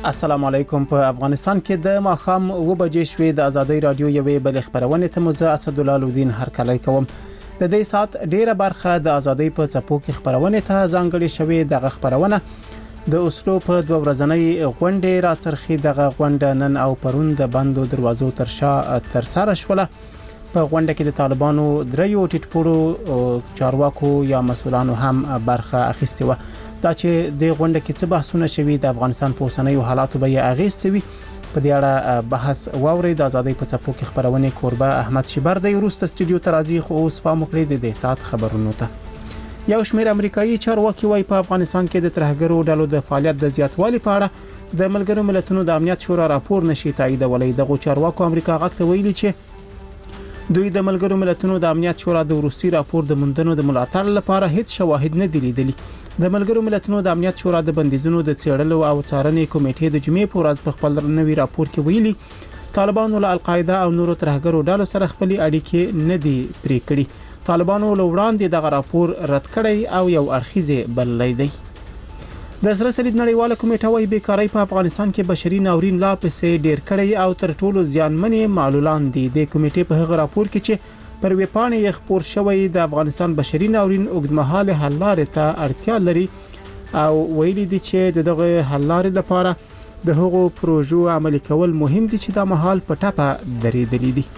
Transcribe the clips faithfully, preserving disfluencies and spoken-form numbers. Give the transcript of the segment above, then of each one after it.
السلام علیکم. په افغانستان کې د ماښام و بجې شوې د ازادي رادیو یوې بل خبرونه ته مزه اسدالله لودین هرکلی کوم. د دې سات ډیره برخه د ازادي په څپو کې خبرونه ته ځانګړې شوې. دغه خبرونه د اوسلو په دوه ورځنۍ غونډې راڅرخي. دغه غونډه نن او پرون د بندو دروازو تر شا تر سره شوله. په غونډه کې د طالبانو دریو ټیټپوړو چارواکو یا مسولانو هم برخه اخیستې و. دا چې د غونډه کې څه بحثونه شوي د افغانستان په اوسنیو حالاتو به یې اغیز شوي په دې اړه بحث واوري. د ازادي په څپو کې خبرونه کوربه احمد شیبر د روسته استودیو ته راځي. خو اوس په مخړې د دې سات خبرونو ته یو شمېر امریکایي چارواکي وايي په افغانستان کې د ترهګرو ډلو د فعالیت د زیاتوالي په اړه د ملګرو ملتونو د امنیت شورا راپور نشي تاییدولای. دغه چارواکو امریکا غاښ ته ویلي چې دوی د ملګرو ملتونو د امنیت شورا د روسي راپور د مندنو د ملاتړ لپاره هیڅ شواهد نه دي لیدلي. د ملګرو ملتونو د امنیت شورا د بندیزونو د څېړلو او څارنې کمیټې د جمعې په ورځ په خپل نوي راپور کې ویلي طالبانو له القاعده او نورو ترهګرو ډلو سره خپل اړیکې نه دي پرې کړې. طالبانو له وړاندې دغه راپور رد کړی او یو اړخیزه بللی دی. د سره سرید نړیواله کمیټه وايي بیکاری په افغانستان کې بشري ناورین لا پسې ډیر کړی او تر ټولو زیانمنې معلولان دي. د کمیټې په هغه راپور کې چې پر ویپانې یې خپور شوی د افغانستان بشري ناورین اوږدمهاله حل لارې ته اړتیا لري او ویلي دي چې دغه حل لارې لپاره د هغو پروژو عملي کول مهم دي چې د مهال په ټاپه درېدلي دي.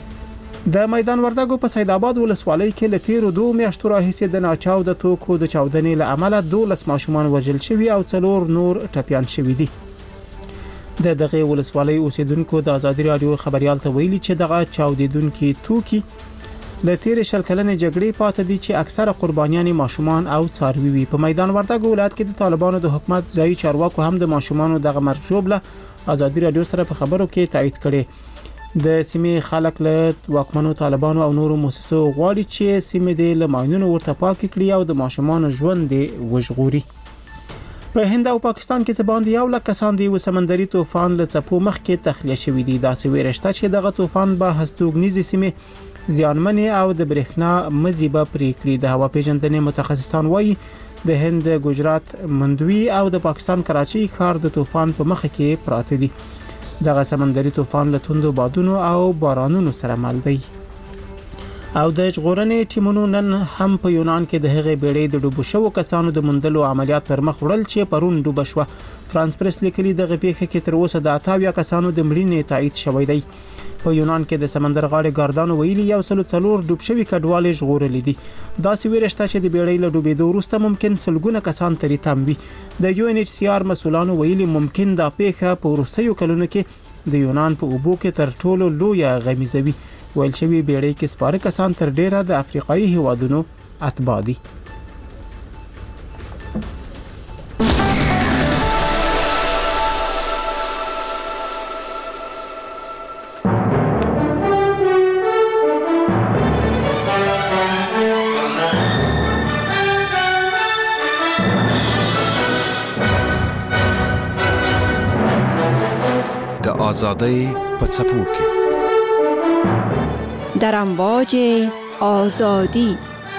د میدان وردګو په سید آباد ولسوالۍ کې له تیرو دوه میاشتو راهیسې د ناچاو د توکو د چاودنې له امله دولس ماشومان وژل شوي او څلور نور ټپیان شوي دي. د دغه ولسوالۍ اوسیدونکو د ازادي رادیو خبريال ته ویلي چې دغه چاودیدونکو توکي له تیر شل کلنې جګړې پاتې دي چې اکثره قربانیان ماشومان او څاروي وي. په میدان وردګ ولایت کې د طالبانو د حکومت ځایي چارواکو هم د ماشومانو دغه مرګ ژوبله ازادي رادیو سره په خبرو کې تایید کړي. د سیمې خلک له واکمنو طالبانو او نورو مؤسسو غواړي چې سیمې د لماینونو ورته پاک کړي او د ماشومان ژوند دی وژغوري. په هند او پاکستان کې څه باندې یو لک کسان دی و سمندري طوفان له څپو مخکې تخلیه شوی دي. دا څه ویرشته چې دغه طوفان به هستوګنیزي سیمې زیانمنې او د برېښنا مزي به پرې کړي. د هوا پیژندنې متخصصان وایي د هند ګجرات مندوي او د پاکستان کراچي ښار د طوفان په مخ کې پراته دي. دغه سمندري طوفان له توندو بادونو او بارانونو سره مل دی. او د ژغورنې ټیمونو نن هم په یونان کې د هغې بیړۍ د ډوبو شوو کسانو د موندلو عملیات پر مخ وړل چې پرون ډوبه شوه. فرانس پریس لیکلي دغه پیښه کې تر اوسه د اتاویا کسانو د مړینې تایید شوی دی. په یونان کې د سمندر غاړې ګاردانو ویلي یو سل څلور ډوب شوي کډوالې ژغورلې دي. دا څه ویرشته چې د بیړۍ له ډوبېدو وروسته ممکن سلګونه کسان ترې تم وي. د یو ان ایچ سی آر مسولانو ویلي ممکن دا پیښه په وروستیو کلونو کې د یونان په اوبو کې تر ټولو لویه غمیزه وي. ویل شوی بیړۍ کې سپاره کسان تر ډیره د افریقایي هیوادونو اتباع دي. د آزادۍ په څپو کې در امواج آزادی.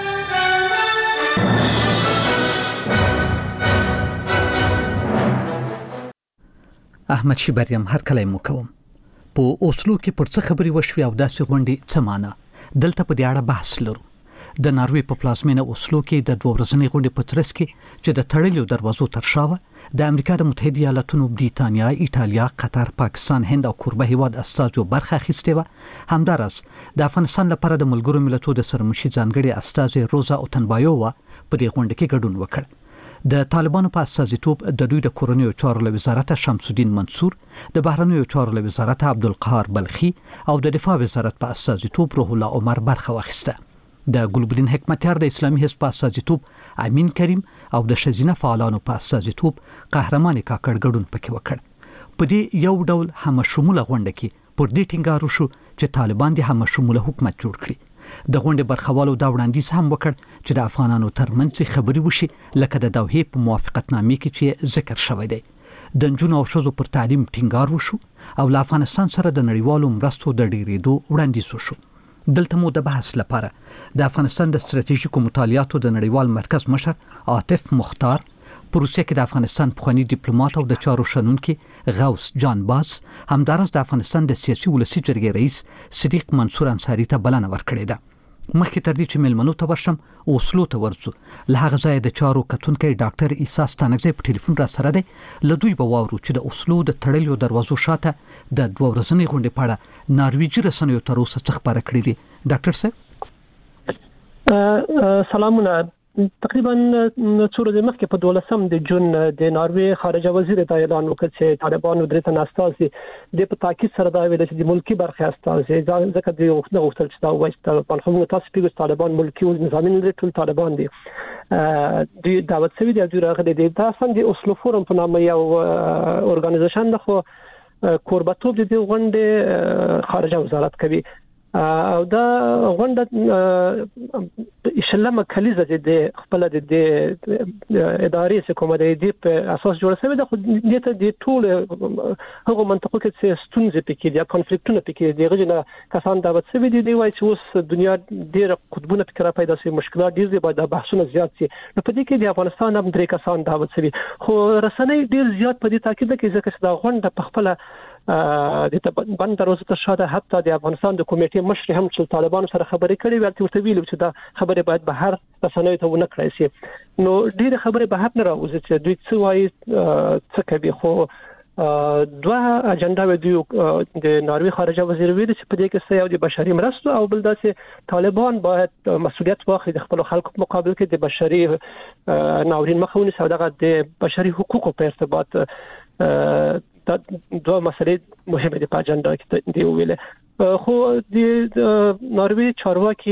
احمد شیبریم هرکلی مو کوم. په اوسلو کې پر څه خبري وشوي او داسې غونډې څه معنا دلته په دې اړه بحث لرو. د ناروې په پلازمینه اوسلو کې د دوه ورځنۍ غونډې په ترڅ کې چې د تړلو دروازو تر شا وه د امریکا د متحده ایالاتونو، بریتانیا، ایټالیا، قطر، پاکستان، هند او کوربه هیواد استازو برخه اخیستې وه. همداراز د افغانستان لپاره د ملګرو ملتونو د سرمشي ځانګړي استازي روزا اوتنبایووا په دې غونډه کې ګډون وکړ. د طالبانو په استازیتوب د دوی د کورنیو چارو له وزارت شمس الدین منصور، د بهرنیو چارو له وزارت عبدالقهار بلخي او د دفاع وزارت په استازیتوب روح الله عمر برخه واخیسته. د ګلبدین حکمتیار د اسلامي حزب په استازیتوب امین کریم او د شزینه فعالانو په استازیتوب قهرمان کاکړ ګډون پکې وکړ. په دې یو ډول هم شموله غونډه کې پر دې ټینګار وشو چې طالبان د هم شموله حکومت جوړ کړي. د غونډې برخوالو دا وړاندیز هم وکړ چې د افغانانو ترمنځ خبري وشي لکه د دوحې په موافقتنامې کې چې ذکر شوی دی. د نجونو او ښځو پر تعلیم ټینګار وشو او له افغانستان سره د نړیوالو مرستو د ډیرېدو وړاندیز وشو. دلته مو د بحث لپاره د افغانستان د ستراتیژیکو مطالعاتو د نړیوال مرکز مشر عاطف مختار په روسیه کې د افغانستان پخوانی ډیپلوماټ او د چارو شنونکي غوث جان باس همدارس د افغانستان د سیاسي ولسی جرګې رئیس صدیق منصور انصاری ته بلنه ورکړې ده. مخکې تر دې چې ملمنو ته ورشم اوسلو ته ورځو، له هغه ځایه د چارو کتونکی ډاکټر عیسی ستانکزی په ټلیفون را سره دی. له دوی به واورو چې د اوسلو د تړلیو دروازو شاته د دوه ورځنۍ غونډې په اړه نارویجي رسنیو تر اوسه څه خبره کړې دي. ډاکټر صاحب سلامونه. تقریبا څو ورځې مخکې په دولسم د جون د ناروې خارجه وزیر دا اعلان وکړ چې طالبانو درې تنه استازي د په تاکید سره دا ویل چې د ملکی برخه استازي ځکه د وخت غوښتل چې دا وایي طالبان خو تاسو پیګو طالبان ملکی او نظامی نه ټول طالبان دي د دعوت سوي دي د راغلي دي تاسو د اوسلو فورم په نامه یو اورګانایزیشن د خو کوربتوب د غونډې خارجه وزارت کوي او دا غونډه شلمه کلیزه د خپل د ادارې څخه د دې په اساس جوړه شوې ده. خو د ته د ټول هغه منطقو کې چې ستونزې پکې دي کنفلیکټونه پکې دي غوښنه کسان دعوت شوي دي دی وایي چې اوس دنیا ډېر قطبونه پکې را پیدا شي مشکلات ډېر دي باید بحثونه زیات شي. نو په دې کې د افغانستان هم درې کسان دعوت شوي خو رسنۍ ډېر زیات په دې تاکید کوي ځکه چې دا غونډه په خپل د بند دروازه ته شاته حتی د افغانستان د کمیټې مشر هم چې طالبانو سره خبرې کړې وي ورته ویل چې دا خبره باید بهر رسنیو ته ونه کړای شي. نو ډېر خبره بهر نه راوځي چې دوی څه وایي څه کوي. خو دوه اجنډا دوی د ناروې خارجه وزیر ویل چې په دې کې څه یو د بشري مرستو او بل داسې طالبان باید مسؤلیت واخلي د خپل خلکو په مقابل کې د بشري ناورین مخه ونیسي او دغه د بشري حقوقو په ارتباط دا دوه مسلې مهمه دي په اجنډا کې دی ویل. خو د ناروې چارواکي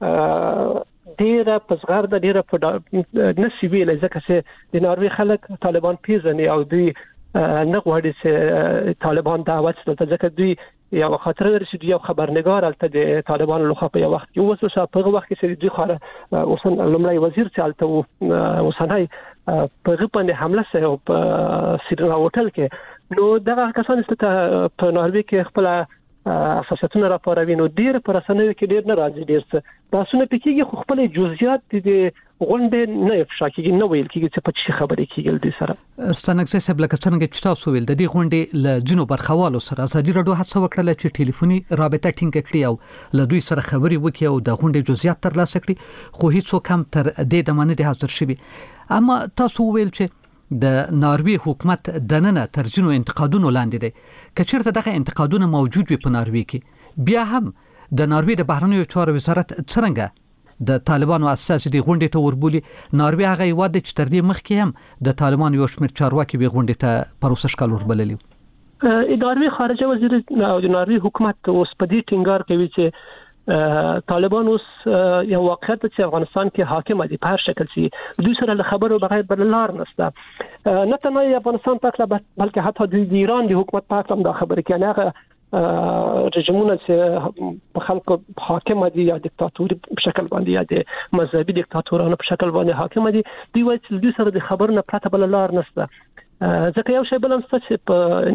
ډیره پسغر د ډیره په نسی ویل ځکه چې د ناروې خلک طالبان پیژني او دوی نه غواړي چې طالبان دعوت ته ځکه دوی یو خاطر لري چې یو خبرنگار الته د طالبان لخوا په یو وخت کې وسوسه په وخت کې چې دوی خاله اوسن لمړی وزیر چې الته اوسنای په غپنه حمله سره په سیرنا هوټل کې نو دغه کسان ست په ناروې کې خپل اساساتونه راپاروي. نو ډیر پر رسنیو کې ډیر نه راځي ډیر څه تاسو نه پکېږي خو خپل جزئیات د غونډې نه افشا کېږي نو ویل کېږي چې په څه خبرې کېږي د سره. ستانکزی صاحب لکه څنګه چې تاسو ویل د دې غونډې له جنو برخوالو سره ازادي راډیو هڅه وکړه چې ټلیفوني رابطه ټینګ کړي او له دوی سره خبرې وکړي او د غونډې جزئیات ترلاسه کړي خو هیڅ کم تر دې د مننه حاضر شوي. اما تاسو ویل چې د ناروې حکومت دننه تر ځینو انتقادونو لاندې دی. که چیرته دغه انتقادونه موجود وي په ناروې کې بیا هم د ناروې د بهرنیو چارو وزارت څنګه د طالبانو اساس دي غونډې ته وربولي. ناروې هغه یواد چې تر دې مخکې هم د طالبانو یو شمېر چارواکي به غونډې ته پروسه شکل وربللی. ادارې خارجه وزیر او د ناروې حکومت اوس په دې ټینګار کوي چې طالبان اوس یو واقعیت چې افغانستان کې حاکم دي په هر شکل چې دوی سره له خبرو بغیر بل لار نشته. نه تنها افغانستان پاک بلکې حتی د ایران د حکومت پاک هم دا خبره کوي نه رژیمونه چې په خلکو حاکم دي یا دیکتاتوري په شکل باندې یا د مذهبي دیکتاتورانو په شکل باندې حاکم دي دوی وایي چې دوی سره د خبرو نه پرته بل لار نشته. ځکه یو شی بل هم چې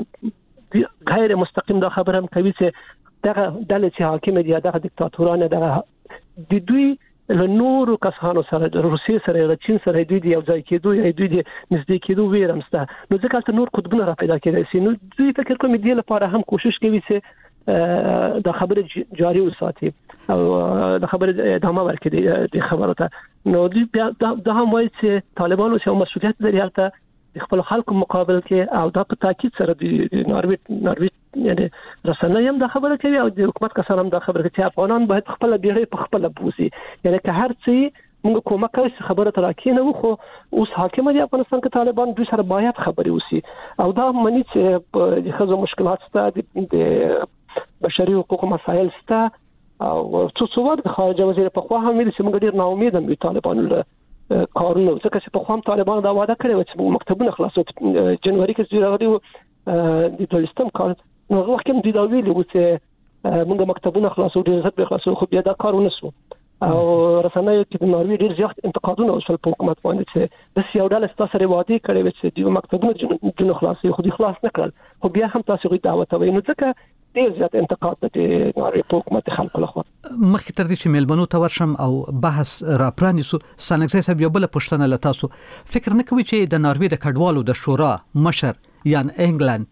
په غیر مستقیم دا خبره هم کوي چې دغه دلته چې حاکم دي دغه دیکتاتورانه دغه د دوی له نورو کسانو سره د روسیې سره د چین سره دوی دی یو ځای کېدو یا دوی دی نږدې کېدو ویرمسته. نو ځکه چې نور قطبونه را پیدا کېدای شي. نو دوی فکر کوم دی لپاره هم کوشش کوي چې د خبره جاري وساتي او د خبره ادامه ورکړي د خبرو ته. نو دوی دا هم وایي چې طالبانو چې مسؤلیت لري هلته د خپل خلکو مقابل کې او دا په تاکید سره د ناروې ناروې یعنی رسنۍ هم دا خبره کوي او د حکومت کسان هم دا خبره کوي چې افغانان باید خپل بیړۍ په خپل بوزي. یعنی که هر څه موږ کومه کوي خبره تر اکینه خو اوس حاکم دي افغانستان کې طالبان دوی سره باید خبري وسی او دا معنی چې د خزو مشکلات ستاسو د بشري حقوقو مسایل ستاسو او څو څو وخت خارجه وزیر په خوا هم ویل چې موږ ډیر ناامید یو طالبان له کارونه ځکه چې په خام طالبان دا وعده کړې و چې مکتبونه خلاصو جنوري کې چې راغلي د دولستم کار نو وخت کې د ویلي و چې موږ مکتبونه خلاصو ډیر زړه خلاصو خو بیا دا کارونه سو او رسنۍ چې د ناروې ډیر زیات انتقادونه وشول په حکومت باندې چې د سیاو ډله ستاسو سره وعده کړې و چې د مکتبونه جن خلاصي خو د خلاص نه کړل خو بیا هم تاسو غوښتل دعوت وای. نو ځکه ډیر زیات انتقاد د ناروې په حکومت خلکو لخوا. مخکې تر دې چې ملبنو ته ورشم او بحث را پرانیسو، سانګزی صاحب یو بل پوښتنه له تاسو فکر نه کوي چې د ناروې د کډوالو د شورا مشر یان انګلند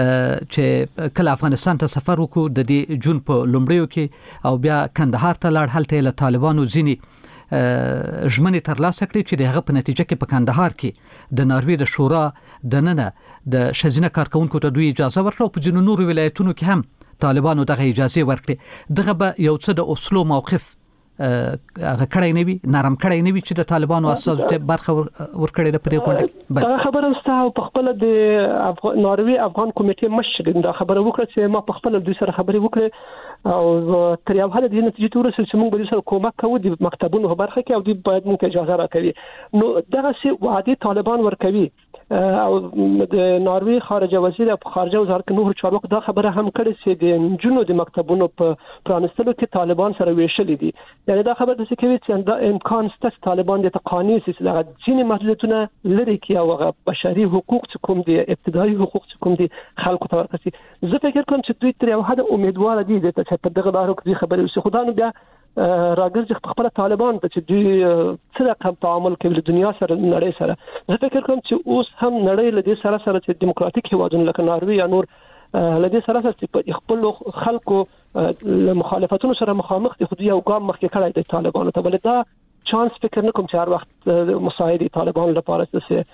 چې کله افغانستان ته سفر وکړو د دې جون په لومړیو کې او بیا کندهار ته لاړ، هلته له طالبانو ځینی ژمنې ترلاسه کړې چې دغه په نتیجه کې په کندهار کې د ناروې د شورا د ننه د ښځینه کارکونکو ته دوی اجازه ورکړه، په ځینو نورو ولایتونو کې هم طالبانو دغه اجازه ورکړه. دغه به یو څه د اوسلو موقف هغه کړی نه وي، نرم کړی نه وي چې د طالبانو اساس ته برخه ورکړي د پرې غونډه. دا خبره ستاسو په خپل د ناروې افغان کمیټې مشر دا خبره وکړه چې ما په خپل د سره خبرې وکړه او تر یو حد د نتیجې تور چې موږ به سره کومک کوو د مکتبونو په برخه کې او د باید موږ اجازه راکړي. نو دغه سي وعده طالبان ورکوي او د ناروې خارجه وزیر او خارجه وزارت نور چارواکو دا خبره هم کړې چې د جنو د مکتبونو په پرانستلو کې طالبان سره ویشل دي. یعنی دا خبره د څه کوي چې دا امکان ست طالبان د تقانیس چې دا ځینې محدودیتونه لري کې او بشري حقوق چې کوم دي، ابتدایي حقوق چې کوم دي خلکو ته ورکړي. زه فکر کوم چې دوی تر یو حد امیدوار دي چې په دغه لارو کې خبرې وشي. خدانو بیا راګرځي خپل طالبان ته چې دوی څه رقم تعامل کوي د دنیا سره، نړۍ سره. زه فکر کوم چې اوس هم نړۍ له دې سره سره چې دیموکراتیک هیوادونه لکه ناروې یا نور له دې سره سره په خپل خلکو له مخالفتونو سره مخامخ دي، خو دوی یو ګام مخکې کړی دی طالبانو ته. ولې دا چانس فکر نه کوم چې هر وخت مساعدي طالبان لپاره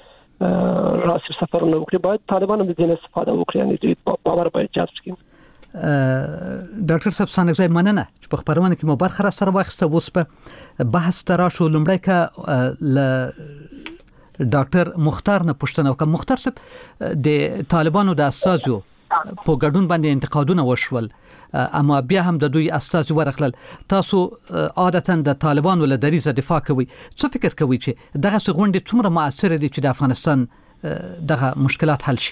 څه راسي سفرونه وکړي. باید طالبان هم د دې استفاده وکړي، یعنی دوی باور باید جذب کړي. ډاکټر صاحب سانګزی مننه چې په خبرونه کې مو برخه را سره واخیسته. اوس په بحث ترا شو لمړی کا ل ډاکټر مختار نه پوښتنه وکړه. مختار صاحب د طالبانو د استازو په ګډون باندې انتقادونه وشول، اما بیا هم د دوی استازو ورغلل. تاسو عادتا د طالبانو له دریزه دفاع کوي، څه فکر کوي چې دغه غونډه څومره مؤثره دي چې د افغانستان دغه مشکلات حل شي؟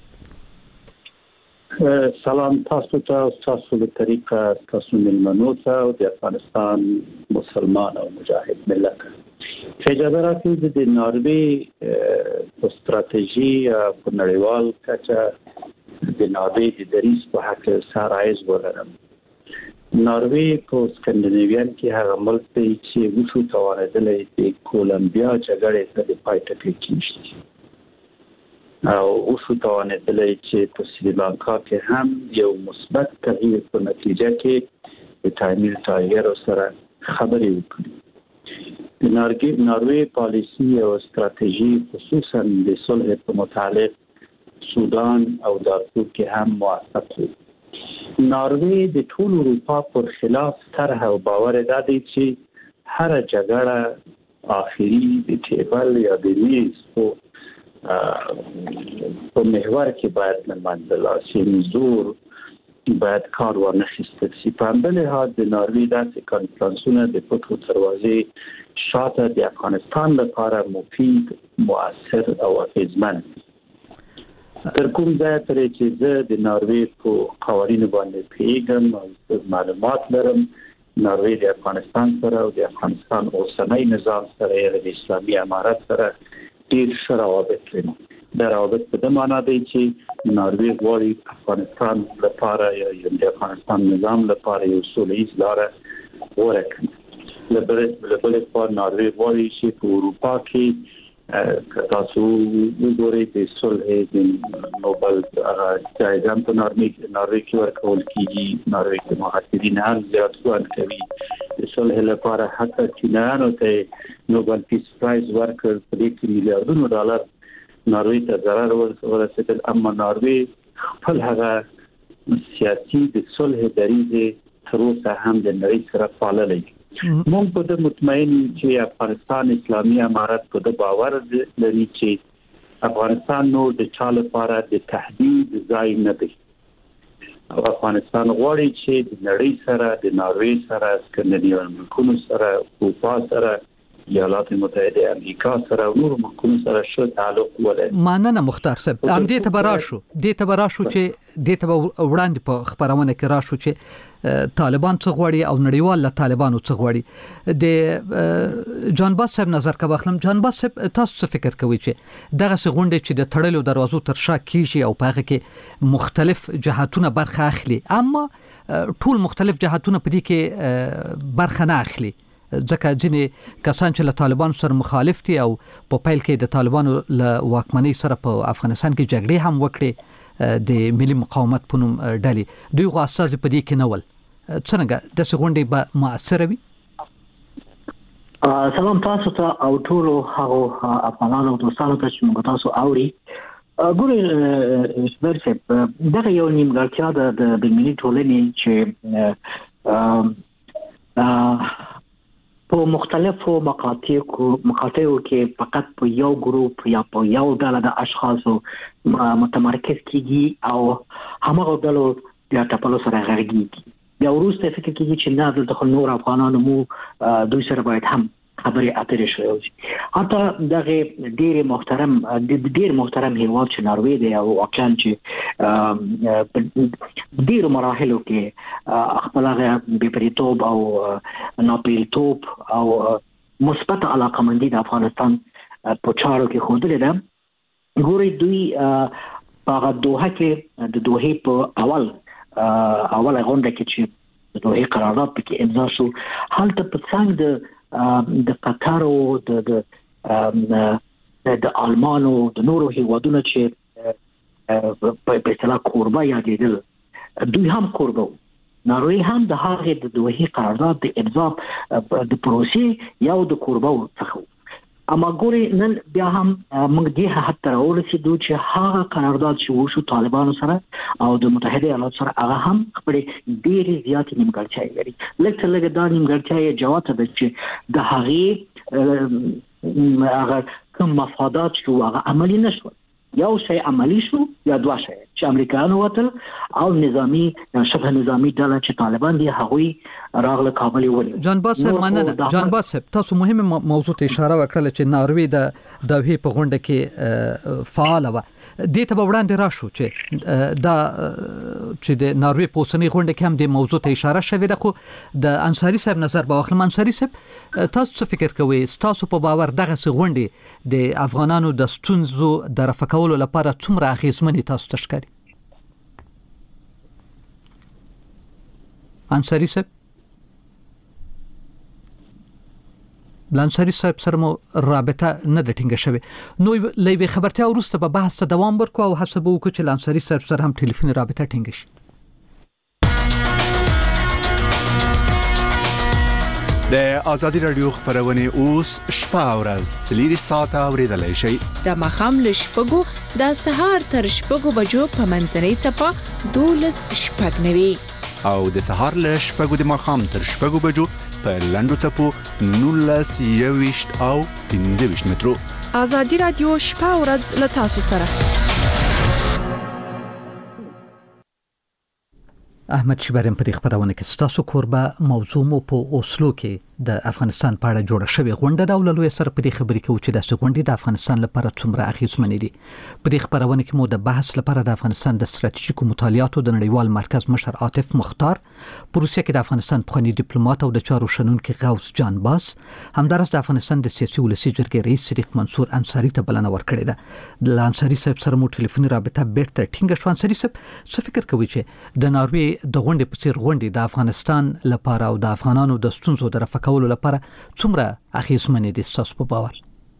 سلام تاسو ته، تاسو د طریقه تاسو ملمنو ته او د افغانستان مسلمان او مجاهد ملت. اجازه راکړئ د ناروې په ستراتیژي په نړیوال کچه د ناروې د دریس په حق سرایز ولرم. ناروې په سکندیناویان کې هغه ملک دی چې وشو توانیدلی د کولمبیا جګړې ته د پای ټکی کېږدي او وشو توانیدلی چې په سریلانکا کې هم یو مثبت تغییر په نتیجه کې د تعمیل تغییر سره خبرې وکړي. د ناروې پالیسي او ستراتیژي خصوصا د صلح په متعلق سودان او دارفور کې هم موثق وي. ناروې د ټول اروپا پر خلاف طرح او باور دادی چې هر جګړه آخري د ټیبل یا د میز په په محور کې باید لمنځه لاړ شي، زور باید کار وانخیستل شي. په همدې لحاظ د ناروې داسې کنفرانسونه د پټو دروازې شاته د افغانستان لپاره مفید، مؤثر او اغېزمن دي. تر کوم ځای پورې چې زه د ناروې په قوانینو باندې پوهېږم او معلومات لرم، ناروې د افغانستان سره او د افغانستان اوسنی نظام سره یا د اسلامي امارت سره ډیر ښه روابط لري. دا روابط په دې معنی دی چې ناروې غواړي افغانستان لپاره یا د افغانستان نظام لپاره یو سولیز لاره غوره کړي. له بلې خوا ناروې غواړي چې په اروپا کې تاسو وګورئ د صلح د نوبل جایزه په ناروې ناروې کې ورکول کیږي. ناروې کې مهاجرین هم زیات ژوند کوي. د صلح لپاره حتی چینایانو ته نوبل پیس پرایز ورکړ، په دې کې میلیارډونو ډالر ناروې ته ضرر ورسېدل. اما ناروې خپل هغه سیاسي د صلح دریځ تر اوسه هم د نړۍ سره پاللی. موږ په دې مطمئن چې افغانستان اسلامي امارت په دې باور لري چې افغانستان نور د چا لپاره د تهدید ځای نه دی. افغانستان غواړي چې د نړۍ سره، د ناروې سره، سکندیناویان ملکونو سره، اروپا سره ایالات متحده امریکا سره او نور محکومو سره ښه تعلق ولري. ماننه مختار صاحب ام دې ته براشو دې ته براشو چې دې ته وړاندې په خبرونه کې راشو چې طالبان څه غواړي او نړیوال له طالبانو څه غواړي. د جان باس صاحب نظر کا واخلم. جان باس صاحب تاسو څه فکر کوئ چې دغه څه غونډې چې د تړلو دروازو تر شا کیږي او په هغه کې مختلف جهاتونه برخه اخلي، اما ټول مختلف جهاتونه په دې کې برخه نه اخلي، ځکه ځینې کسان چې له طالبانو سره مخالف دي او په پیل کې د طالبانو له واکمنۍ سره په افغانستان کې جګړې هم وکړي د ملي مقاومت په نوم ډلې، دوی غو اساس په دې کې نه ول. څنګه د غونډې به مؤثره وي؟ سلام تاسو ته او ټول هغه افغانانو او دوستانو ته چې موږ تاسو اوري. ګورئ ورسه دغه یو نیمګړتیا ده د بینملي ټولنې چې په مختلفو مقاطعو مقاطعو کې فقط په یو ګروپ یا په یو ډله د اشخاصو متمرکز کیږي او همغه ډلو د ټاپلو سره غږیږي. بیا وروسته فکر کیږي چې نه د نور افغانانو مو دوی سره باید هم خبرې اترې شوي. حتی دغه ډېر محترم ډېر محترم هیواد چې ناروې دی او واقعا چې ډېر مراحلو کې خپل هغه بېپریتوب او ناپیلتوب او مثبت علاقمندي د افغانستان په چارو کې ښودلې ده. ګورئ دوی په دوحه کې د دوحې په اول اوله غونډه کې چې د دوحې قرارداد پکې امضا شو، هلته په څنګ د د قطر او د د د آلمانو د نورو هیوادونو چې په اصطلاح کوربه یادېدل، دوی هم کوربه وو. ناروې هم د هغې د دوحې قرارداد د امضا د پروسې یو د کوربه څخه وو. اما ګوري نن بیا هم موږ دې حد ته راورسېدو چې هغه قرارداد چې وشو طالبانو سره او د متحده ایالاتو سره هغه هم خپلې ډېرې زیاتې نیمګړتیاوې لري. لږ څه لږه دا نیمګړتیا یې جوته ده چې د هغې هغه کوم مفادات شو هغه عملي نه شول. یو شی عملی شو یا دوه شی چې امریکایانو وتل او نظامی شبه نظامی ډله چې طالبان دي هغوی راغله کابل ولې. جان باس صاحب مننه. جان باس صاحب تاسو مهمه موضوع ته اشاره وکړه چې ناروې د دوحې په غونډه کې فعال و. دې ته وړاندې راشو چې دا چې د ناروې په اوسنۍ غونډه کې هم د موضوع ته اشاره شوې ده، خو د انصاری صاحب نظر به واخلم. انصاری صاحب تاسو څه فکر کوئ؟ تاسو په باور دغه غونډې د افغانانو د ستونزو د رفع کولو لپاره څومره اغېزمنې تاسو ته ښکاري؟ انصاری صاحب لانصاری صاحب سره مو رابطه نه د ټینګه شوې، نو لوي خبرتیا وروسته به بحث ته دوام ورکو او هڅه به وکړو چې لانصاری صاحب سره هم ټلیفوني رابطه ټینګه شي. د ازادي رادیو خبرونه اوس شپه او ورځ څلور ساعته اوریدلای شئ. د مخام له شپږو د سهار تر شپږو بجو په منځنۍ څپه دولس شپږ نوي او د سهار له شپږو د مخام تر شپږو بجو په لنډو څپو نولس یويشت او پنځه ویشت مترو. ازادي رادیو شپه او ورځ له تاسو سره. احمد شبرم په دې خبرونه کې ستاسو کوربه موضوع مو په اوسلو کې د افغانستان په اړه جوړه شوې غونډه د اولوي سره په دې خبرې کې چې د غونډې د افغانستان لپاره څومره اغیزمنې دي. په دې خبرونه کې مو د بحث لپاره د افغانستان د ستراتیژیکو مطالعاتو د نړیوال مرکز مشر عاطف مختار، په روسیه کې د افغانستان پخوانی ډیپلوماټ او د چارو شنونکي غوث جان باس، همدارس د افغانستان د سیاسي ولسی جرګې رئیس صدیق منصور انصاری ته بلنه ورکړې ده. د انصاری صاحب سره مو ټلیفوني رابطه بیرته ټینګه شو. انصاری صاحب څه فکر کوي چې د ناروې د غونډې په څیر غونډې د افغانستان لپاره او د افغانانو د ستونزو د رفع کولو لپاره څومره اغیزمنې دي ستاسو په باور؟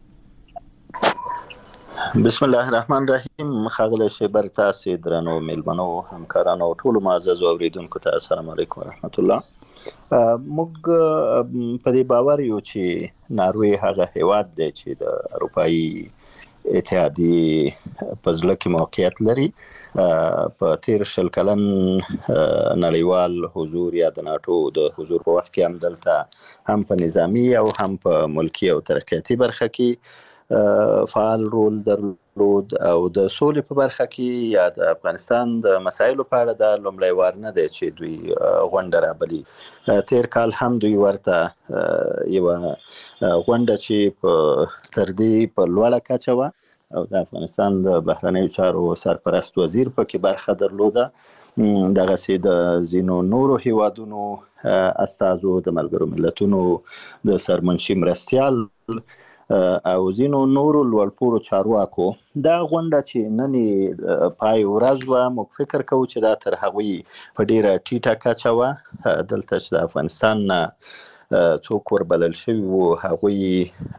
بسم الله الرحمن الرحیم. خغله شبر تاسو درنو ملمنو همکارانو ټول معزز اوریدونکو ته السلام علیکم ورحمت الله. موږ په دې باور یو چې ناروې هغه هیواد دی چې د اروپאי اتحادیې په ځل کې موقعیت لري. په تیر شل کلن نړیوال حضور یا د ناتو د حضور په وخت کې هم دلته هم په نظامی او هم په ملکی او ترقیاتي برخه کې فعال رول درلود. درلود او د سولې په برخه کې یا د افغانستان د مسایلو په اړه د لومړی وار نه دی چې دوی غونډه رابلي. تیر کال هم دوی ورته یو غونډه چې په تر دې په لوړه کچه وه او د افغانستان د بهرنیو چارو سرپرست وزیر پکې برخه درلوده. دغسې د ځینو نورو هیوادونو استازو، د ملګرو ملتونو د سرمنشي مرستیال او ځینو نورو لوړپوړو چارواکو. دا غونډه چې نن پای ورځ وه، موږ فکر کوو چې دا تر هغوی په ډیره ټیټه کچه وه. دلته چې د افغانستان نه څوک وربلل شوي وو، هغوی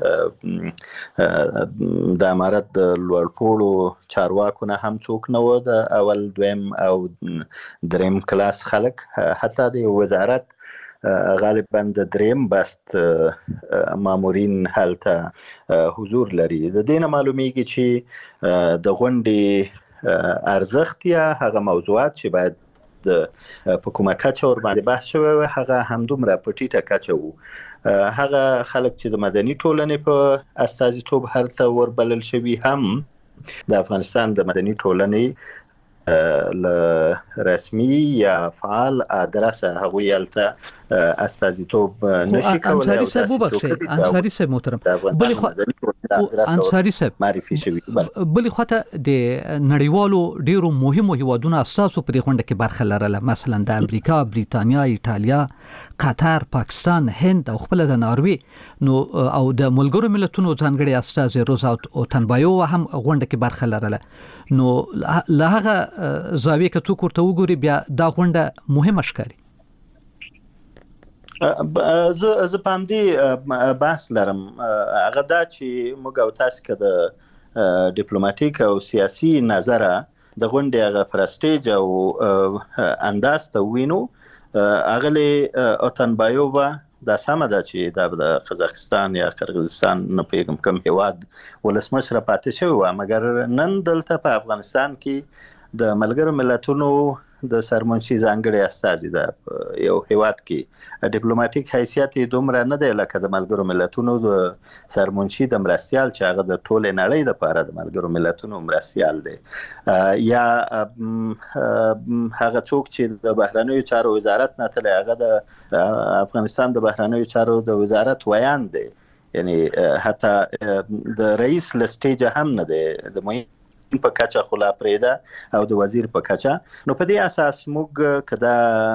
د امارت د لوړپوړو چارواکو نه هم څوک نه وو، د اول دویم او دریم کلاس خلک. حتی د وزارت غالبا د دریم بست مامورین هلته حضور لري. د دې نه معلومیږي چې د غونډې ارزښت یا هغه موضوعات چې باید په کومه کچه ور باندې بحث شوی و هغه همدومره په ټیټه کچه وو. هغه خلک چې د مدني ټولنې په استازیتوب هلته وربلل شوي هم د افغانستان د مدني ټولنې له رسمي یا فعال ادرسه هغوی هلته استازیتوب نشي کولی. انصاری صاحب وبخښئ، انصاری صاحب محترم، بلې خوا انصاری صاحب معرفي شوي. بلې خواته د نړیوالو ډیرو مهمو هیوادونو استازو په دې غونډه کې برخه لرله، مثلا د امریکا، بریتانیا، ایټالیا، قطر، پاکستان، هند او خپل د ناروې نو او د ملګرو ملتونو ځانګړي استاذ روزاوت او تنبایو هم غونډه کې برخه لرله. نو له هغه زاویې که څوک ورته وګوري بیا دا غونډه مهمه ښکاري. زه زه په همدې بحث لرم. هغه دا چې موږ او تاسو که د ډیپلوماټیک او سیاسي نظره د غونډې هغه پرستیج او انداز ته وینو، اغلې اتنبایووا دا سمه ده چې دا د قزاقستان یا قرغیزستان نه پیغام کم هیواد ولسمشر پاتې شوی و، مګر نن دلته په افغانستان کې د ملګرو ملتونو د سرمنشي ځانګړي استازي د یو هیواد کې ډیپلوماټیک حیثیت یې دومره نه دی لکه د ملګرو ملتونو د سرمنشي د مرستیال چې هغه د ټولې نړۍ لپاره د ملګرو ملتونو مرستیال دی، یا هغه څوک چې د بهرنیو چارو وزارت نه تللی هغه د افغانستان د بهرنیو چارو د وزارت ویان دی، یعنی حتی د رئیس له سټیجه هم نه دی، د مهم په کچه خلا پرېده او د وزیر په کچه. نو په دې اساس موږ کدا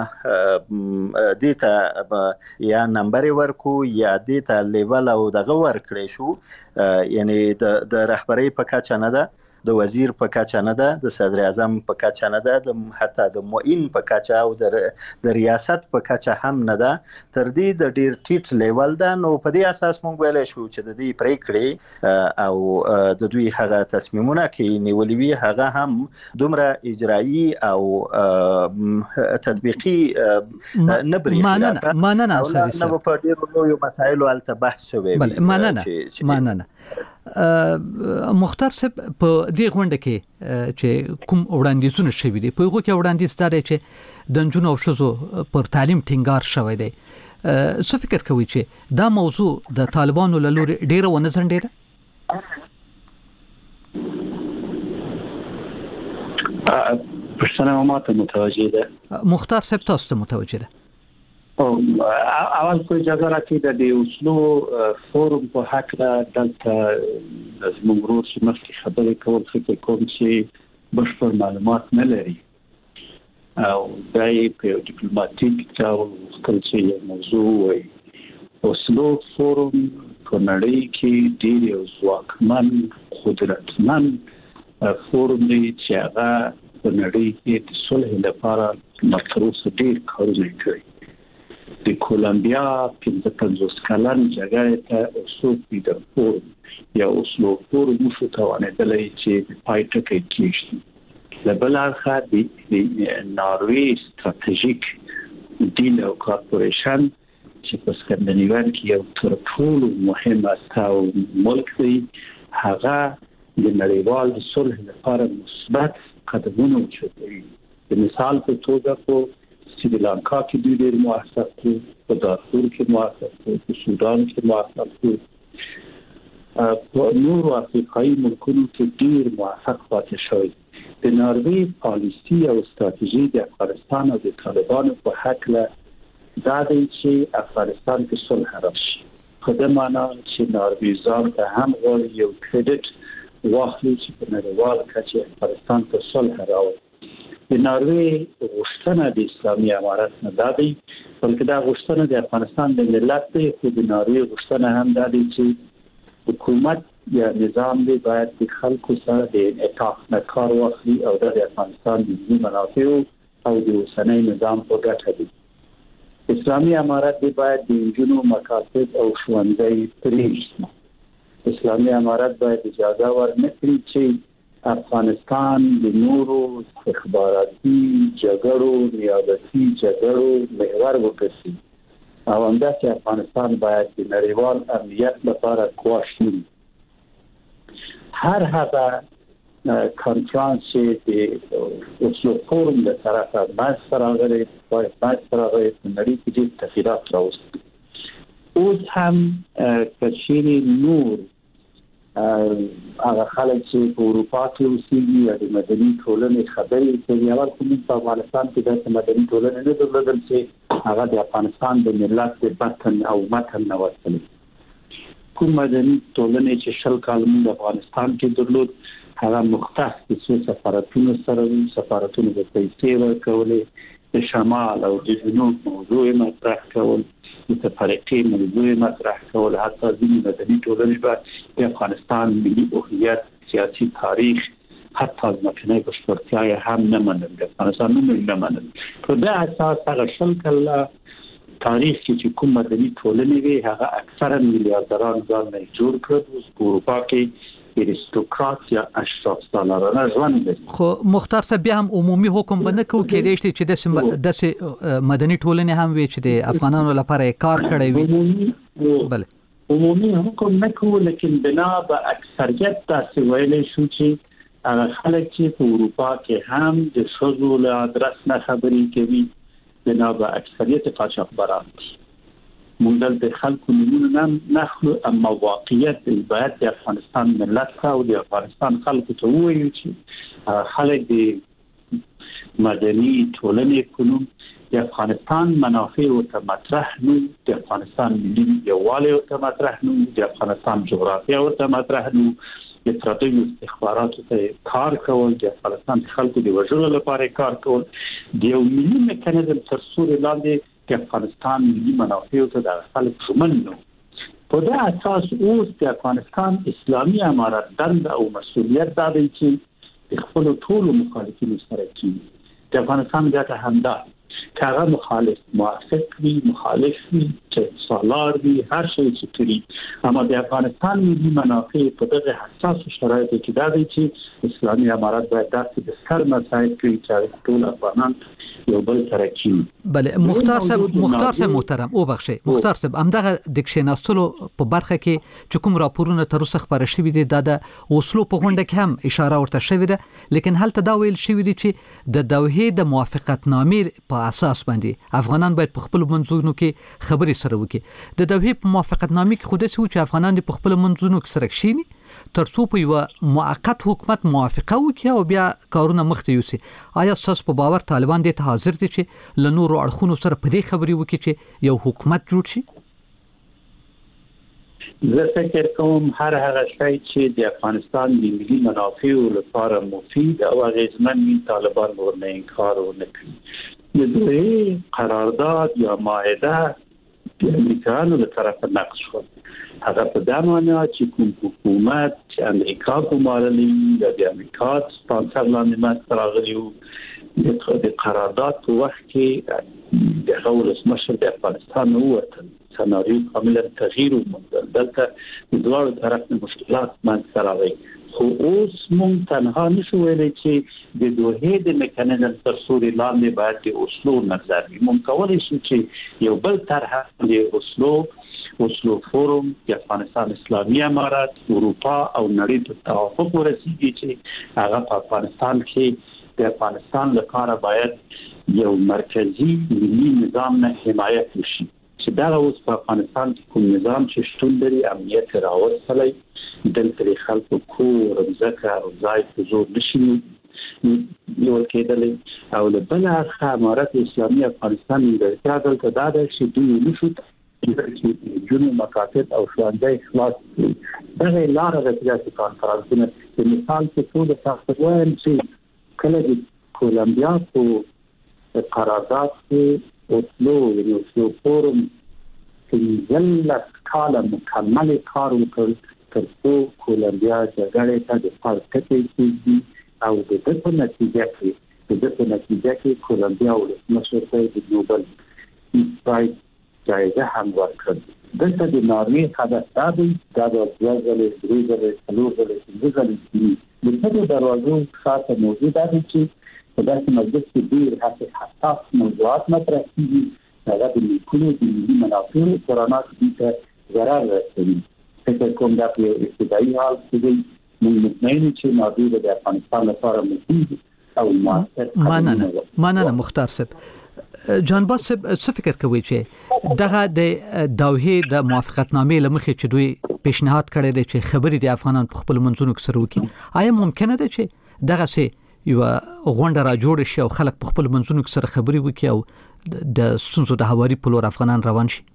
دیتا یا نمبر ورکو یا دیتا لیول او دغه ورکړې شو، یعنی د د رهبری په کچه نه ده، د وزیر په کچه نه ده، د صدر اعظم په کچه نه ده، د حتی د معین په کچه او د د ریاست په کچه هم نه ده، تر دې د ډیر ټیټ لیول ده. نو په دې اساس موږ ویلی شو چې د دې پریکړې او د دوی هغه تصمیمونه کې نیولي وي هغه هم دومره اجرایي او تطبیقي نه برېښي. مننه انصاري صاحب، نو په ډیرو لویو مسایلو هلته بحث شوی وي. مننه مننه مختار صاحب، په دې غونډه کې چې کوم وړاندیزونه شوي دي، په هغو کې وړاندیز دا دی چې د نجونو او ښځو پر تعلیم ټینګار شوی دی. څه فکر کوئ چې دا موضوع د طالبانو له لورې ډیره ونه ځنډېده؟ پوښتنه ماته متوجه ده. مختار صاحب تاسو ته متوجه ده. اول خو اجازه راکړئ د اوسلو فورم په حق دلته زموږ ورور چې مخکې خبرې کول فکر کوم چې بشپړ معلومات نه لري او دا یې په ډیپلوماټیک ډول غوښتل چې یو موضوع وایي. اوسلو فورم په نړۍ کې ډېر یو ځواکمن قدرتمن فورم دی چې هغه په نړۍ کې د صلح لپاره تر اوسه ډېر کارونه کوي. د کولمبیا پنځه پنځوس کلن جګړې ته اوسلو د فورم یا اوسلو فورم شو توانېدلی چې د پای ټکی کېږدي. له بل اړخه د ناروې ستراتیژیک ډیل او کارپوریشن چې په سکندینیویا کې یو تر ټولو مهم استاو ملک دی، هغه د نړیوال صلح لپاره مثبت قدمونه اخیستي. د مثال په توګه په سریلانکا کې دوی ډېر موثق دي، په دارفور کې موثق دي، په سودان کې موثق دي. په نورو افریقایي ملکونو کې ډیر موفق پاتې شوی. د ناروې پالیسي او ستراتیژي د افغانستان او د طالبانو په حق له دا دی چې افغانستان کې صلح راشي. په دې معنی چې ناروې ځان ته هم غواړي یو کریډټ واخلي چې په نړیوال کچه افغانستان ته صلح راوړي. د ناروې غوښتنه د اسلامي امارت نه دا دی، بلکې دا غوښتنه د افغانستان د ملت دی، خو د ناروې غوښتنه هم دا دی چې حکومت یا نظام دی باید د خلکو سره د انعطاف نه کار واخلي او د افغانستان د ملي منافعو او د اوسنۍ نظام په ګټه دی. اسلامي امارت دی باید د انجونو مکاتب او ښوونځي پرېږدي. اسلامي امارت باید اجازه ورنکړي چې افغانستان د نورو استخباراتي جګړو نیابتي جګړو محور وګرځي او همداسې افغانستان باید د نړیوال امنیت لپاره ګواښ نه وي. هر هغه کانفرنس چې د اوسلو فورم له طرفه منځته راغلی باید منځته راغلی په نړۍ کې ډېر تغییرات راوستي. اوس هم که چیرې نور هغه خلک چې په اروپا کې اوسېږي یا د مدني ټولنې خبرې کوي، اول خو موږ په افغانستان کې داسې مدني ټولنې نه درلودل چې هغه د افغانستان د ملت د بطن او متن نه وتلي. کوم مدني ټولنې چې شل کال موږ افغانستان کې درلود هغه مختص د څو سفارتونو سره وو، سفارتونو د پیسې ورکولې، د شمال او د جنوب موضوع مطرح کول، د تفریقي موضوع مطرح کول، حتی ځینې مدني ټولنې به د افغانستان ملي هویت، سیاسي تاریخ، حتی ځمکنۍ بشپړتیا هم نه منل، د افغانستان نوم نه منل. په دې اساس هغه شل کاله تاریخ چې کوم مدني ټولنې وي هغه اکثرا میلیاردران ځان نه جوړ کړل. اوس په اروپا کې اریستوکرات یا اشراف سالارانه ژوند لري. خو مختار صاحب بیا هم عمومي حکم بنه کوي کېدای چې د داسې مدني ټولنې هم وي چې د افغانانو لپاره کار کړی وي. بله عمومي حکم نه کوي، لیکن بنا به اکثریت تاسو ویلې شو چې هغه خلک چې په اروپا کې هم د ښځو له ادرس نه خبرې کوي بنا به اکثریت قاچاقبران دي. موږ د خلکو نمونه نه نخلو، اما واقعیت دی باید د افغانستان ملت او د افغانستان خلکو ته ووایو چې خلک د مدني ټولنې په نوم د افغانستان منافع ورته مطرح نه، د افغانستان ملي یووالی ورته مطرح نه، د افغانستان جغرافیه ورته مطرح نه، د پردیو استخباراتو ته کار کول، د افغانستان خلکو د وژلو لپاره کار کول، د یو ملي میکانیزم تر سوري لاندې د افغانستان ملي منافع ته د خلک شمن نو. په دا اساس اوس د افغانستان اسلامي امارت دنده او مسؤلیت دا دی چې د خپل ټولو مخالفینو سره کینی. د افغانستان ګټه همدا که هغه مخالف موافق وي، مخالف وي، چې سالار وي، هر شی چې کړي، اما د افغانستان ملي منافع په دغه حساسو شرایطو کې دا دی چې اسلامي امارت باید داسې د سر مسایل کړي چې ټول افغانان یو بل سره کینی. بله مختار صاحب مختار صاحب محترم او بخشي مختار صاحب همدغه د کښیناستلو په برخه کې چې کوم راپورونه تر اوسه خبره شوي دي دا د اوسلو په غونډه کې هم اشاره ورته شوې ده، لیکن هلته دا ویل شوی دی چې د دوحې د موافقتنامې په اساس باندې افغانان باید په خپل منځونو کې خبرې سره وکړي. د دوحې په موافقتنامې کې خو داسې و چې افغانان په خپل منځونو کې سره کښیني تر څو په یو موقت حکومت موافقه وکړي او بیا کارونه مخته یوسي. آیا تاسو په باور طالبان دې ته حاضر دي چې له نورو اړخونو سره په دې خبرې وکړي چې یو حکومت جوړ شي؟ زه فکر کوم هر هغه شی چې د افغانستان د ملي منافعو لپاره مفید او اغیزمن وي طالبان ورنه انکار ونه کوي. د دوی قرارداد یا معاهده د امریکایانو له طرفه نقض شو. هغه په دا معنی چې کوم حکومت چې امریکا کومالي د امریکا سپانسر لاندې ماته راغلی وو د قرارداد په وخت کې د غوړس مشر د افغانستان ووتل، سناریو کاملا تغییر وموندل، دلته د دوه طرفه مشکلات ماته راغلي. خو اوس مونږ تنها نشو ویلای چې د دوحې د میکانیزم تر سوري لاندې باید د اوسلو نظر وي. مونږ کولی شو چې یو بل طرح د اوسلو اوسلو فورم د افغانستان اسلامي امارت اروپا او نړۍ ته توافق ورسیږي چې هغه په افغانستان کې د افغانستان لپاره باید یو مرکزی ملي نظام نه حمایت وشي چې دا اوس په افغانستان کې کوم نظام چې شتون لري امنیت راوستلی دلته خلکو کور ځکه او ځای په زور نشي یو کېدل او له بل اړخه امارت اسلامي افغانستان د دلته دا د شي دوی نشو چې جنوب مکاتب او شوانځي خلاص دغه لاره د سیاسي کانفرنسونو په مثال کې ټول تاسو وایم چې کله د کولمبیا په قرارداد کې اوسلو یو څو فورم چې ځل کاله مکمل کار وکړ ترڅو کولمبیا څنګه ته د پارټ کې او د دې په نتیجه کې د دې په نتیجه کې کولمبیا او مشرقي د نوبل پرایز جایزه هم ورکړه. دلته د ناروې هدف دا دی دا د ځوځلې درېځلې څلورځلې څلورځلې د دې دروازو خاصه موضوع دا دی چې په داسې مجلس کې ډېر هڅه حساس موضوعات مطرح کیږي هغه د لیکونو د ملي منافعو قرانات دي ته ضرر رسوي. فکر کوم دا په ابتدایي حال کې دی موږ مطمئن چې ناروې د افغانستان لپاره مهم او موثر مننه مننه مختار صاحب. جان باز صاحب څه فکر کوي چې دغه د دوحې د موافقتنامې لمخې چې دوی پیشنهاد کړی دی چې خبرې د افغانان په خپل منځونو کې سره وکړي، آیا ممکنه ده چې دغه سه یو غونډه را جوړ شي او خلک په خپل منځونو کې سره خبرې وکړي او د ستونزو د هواري په لور افغانان روان شي؟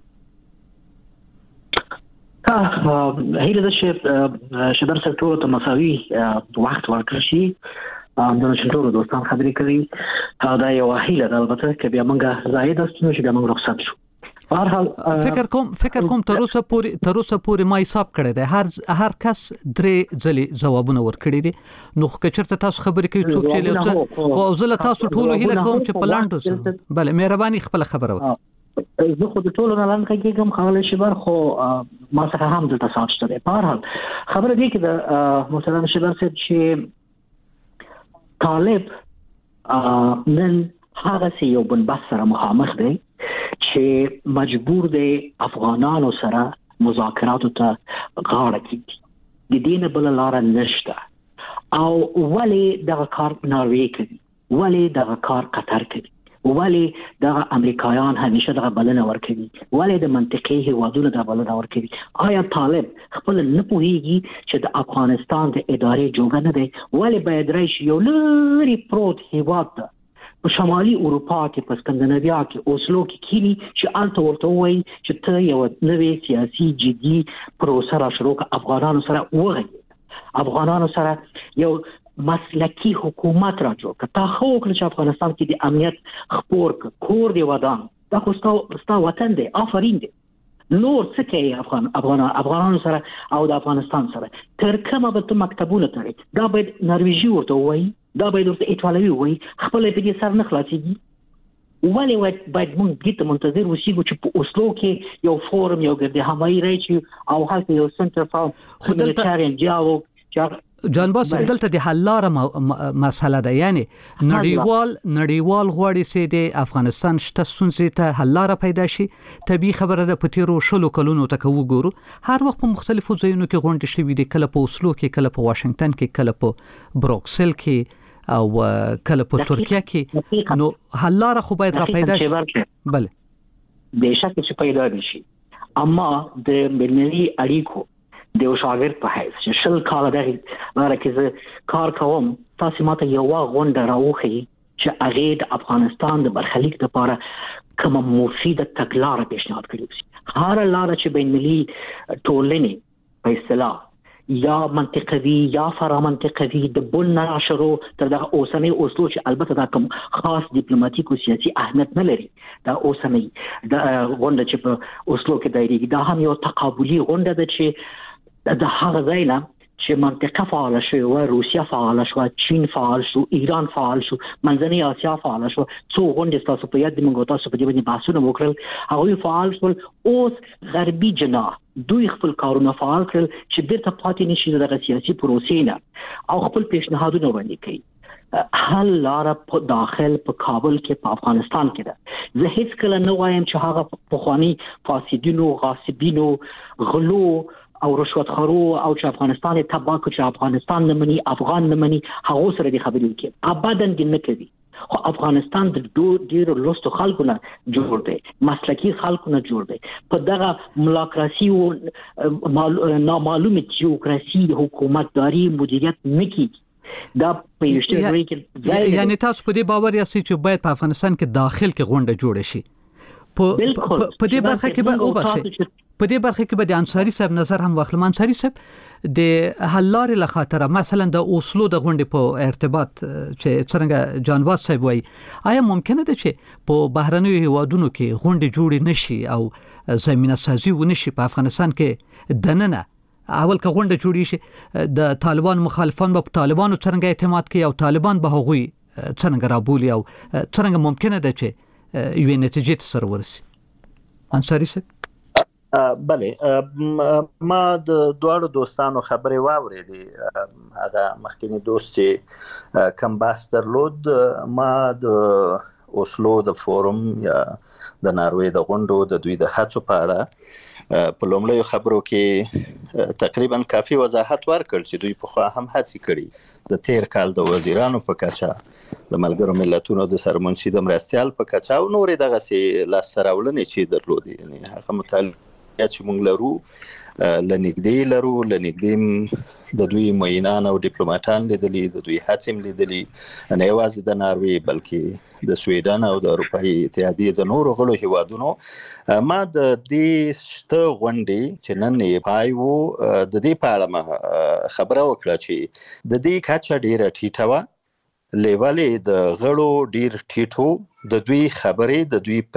هیله ده چې شبر سکتور ته مساوي وخت ورکړي شي. د نشټورو دوستان خبرې کوي دا یو هیله ده، البته چې بیا موږ زائد استنو چې بیا موږ رخصت شو. بهرحال فکر کوم فکر کوم تر اوسه پورې تر اوسه پورې ما حساب کړی دی هر هر کس درې ځلې جوابونه ورکړي دي. نو که چېرته تاسو خبرې کوي څوک چې له خو زه تاسو ټول هیله کوم چې په لاندو بله مهرباني خپل خبره وکړه. زه خو د ټولو نه لاندې کېږم خغلی شبر، خو ما څخه هم دلته سات شته دی. بهرحال خبره دی کې د محترم شبر صاحب چې طالب نن هغه سی یو بنبست سره مخامخ دی چې مجبور دی افغانانو سره مذاکراتو ته غاړه کړي. د دې نه بل لاره نشته او ولی دغه کار ناروې کوي، ولی دغه کار قطر کوي، ولی دغه امریکایان همیشه دغه بلنه ورکوي، ولی د منطقي هیوادونو دغه بلنه ورکوي. آیا طالب خپل نه پوهیږي چې د افغانستان د ادارې جوړه نه دی؟ ولی باید راشي یو لري پروت هیواد ته په شمالي اروپا کې په سکندناویا کې اوسلو کې کینی چې الته ورته وایي چې ته یو نوې سیاسي جدي پروسه را شروع کړه، افغانانو سره وغږېږه، افغانانو سره یو مسلکی حکومت را جوړ کړه. تا خو وکړه چې افغانستان کې د امنیت خپور کړه، کور دی ودان، دا خو ستا وطن دی، آفرین دی. نور څه کوي افغان افغان افغانانو سره او د افغانستان سره؟ تر کومه به ته مکتبونه تړي؟ دا باید نرویژي ورته وایي، دا باید ورته ایټالوي وایي، خپل په دې سر نه خلاصيږي. ولی باید موږ دې ته منتظر اوسېږو چې په اوسلو کې یو فورم یو ګردې همایي راشي او هلته یو سنټر فار هیومانیټارین ډیالوګ چې جان باز دلته د حل لاره مسله ده، یعنی نړیوال نړیوال غواړي چې د افغانستان شته ستونزې ته حل لاره پیدا شي. طبیعي خبره ده په تیرو شلو کلونو ته که وګورو هر وخت په مختلفو ځایونو کې غونډې شوي دي، کله په اوسلو کې، کله په واشنگټن کې، کله په بروکسل کې او کله په ترکیه کې. نو حل لاره خو باید را پیدا شي. بله بهشکه چې پیدا شي، اما د بین‌المللي اړیکو د یو شاګرد په حیث چې شل کاله دغه لاره کې زه کار کوم، تاسو ماته یو غونډه راوخی چې هغه د افغانستان د برخلیک لپاره کوم مفیده تګلاره پیشنهاد کړې. هر لاره چې بین‌المللي ټولنې په اصطلاح یا منطقوي یا فرامنطقوي د بل نشرو تر دغه اوسنۍ اوسلو چې البته دا کوم خاص ډیپلوماټیک او سیاسي اهمیت نه لري، دا اوسنۍ د غونډه چې په اوسلو کې دایریږي دا هم یو تقابلي غونډه ده چې د هغه ځای نه چې منطقه فعال شوه او روسیا فعال شوه، چین فعال شو، ایران فعال شو، منځنۍ اسیا فعال شو، څو غونډې تاسو په یاد دي موږ تاسو په دې باندې بحثونه وکړل، هغه فعال شول. اوس غربي جناح دوی خپل کارونه فعال کړل چې بیرته پاتې نشي دغه سیاسي پروسې نه او خپل پیشنهادونه وړاندې کوي. حل لاره په داخل په کابل کې په افغانستان کې ده. زه هیڅ کله نه وایم چې هغه په خواني فاسدینو، غاصبینو، غلو او رشوت خورو او چې افغانستان تباہ کو چې افغانستان نه مني، افغان نه مني، هغه سره د خبرې کې ابدا دې نه کوي. خو افغانستان د ډیرو لوستو خلکو نه جوړ دی، مسلکي خلکو نه جوړ دی. په دغه ملاکراسي او نامعلومه تیوکراسي حکومتداري مدیریت نکي. دا په یوشته کې یعنی تاسو په دې باور یاستئ چې باید په افغانستان کې داخل کې غونډه جوړه شي. په په دې برخه کې به وبښي په دې برخه کې به د انصاری صاحب نظر هم واخلم. انصاری صاحب د حل لارې لخاطر مثلا د اوسلو د غونډې په ارتباط چې څنګه جانواز صاحب وایي، آیا ممکنه ده چې په بهرنیو هیوادونو کې غونډې جوړې نشي او زمينه سازي ونشي په افغانستان کې دننه اول که غونډه جوړې شي د طالبان مخالفان په طالبانو څنګه اعتماد کوي او طالبان به هغوی څنګه رابولي او څنګه ممکنه ده چې یوې نتیجې ته سره ورسي؟ انصاری صاحب بله، ما د دوړو دوستانو خبرې واورېدې. هغه مخکینی دوست چې کم بحث درلود، ما د اوسلو د فورم یا د ناروې د غونډو د دوی د هڅو په اړه په لومړیو خبرو کې تقریبا کافي وضاحت ورکړ چې دوی پخوا هم هڅې کړي د تیر کال د وزیرانو په کچه، د ملګرو ملتونو د سرمنشي د مرستيال په کچه او نورې دغه سي لاسته راوړنې چې درلودي. یعنی هغه مطالعه چې موږ لرو لنګدې لرو لنګدې د دوی معینان او ډیپلوماټان لیدلي، د دوی هڅې لیدلي، نه یوازې د ناروې بلکې د سویډن او د اروپایي اتحادیې د نورو غړو هیوادونو. ما د دې شته غونډې چې نن یې پای وو د دې په اړه خبره وکړه چې د دې کچه ډیره ټیټه وه، لیولې د غړو ډیر ټیټو، د دوی خبرې د دوی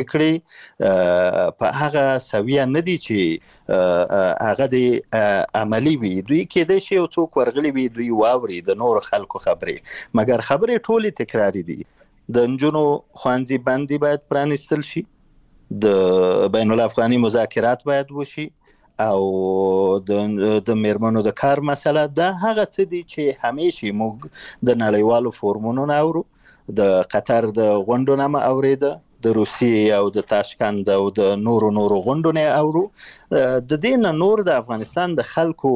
کړي په هغه سویه نه دي چې هغه د عملی وي. دوی کې د شی او څوک ورغلي وي دوی واوري د نور خلکو خبرې، مګر خبرې ټولې تکراری دي. د نجونو خوانځي باندې باید پرانیستل شي، د بین الافغاني مذاکرات باید وشي، او د د میرمنو د کار مسله دا هغه څه دي چې همیشه موږ د نړیوالو فورمونو نه اورو، د قطر د غونډو نه اوریده، د روسیې او د تاشکند او د نورو نورو غونډو نه اورو. د دې نه نور د افغانستان د خلکو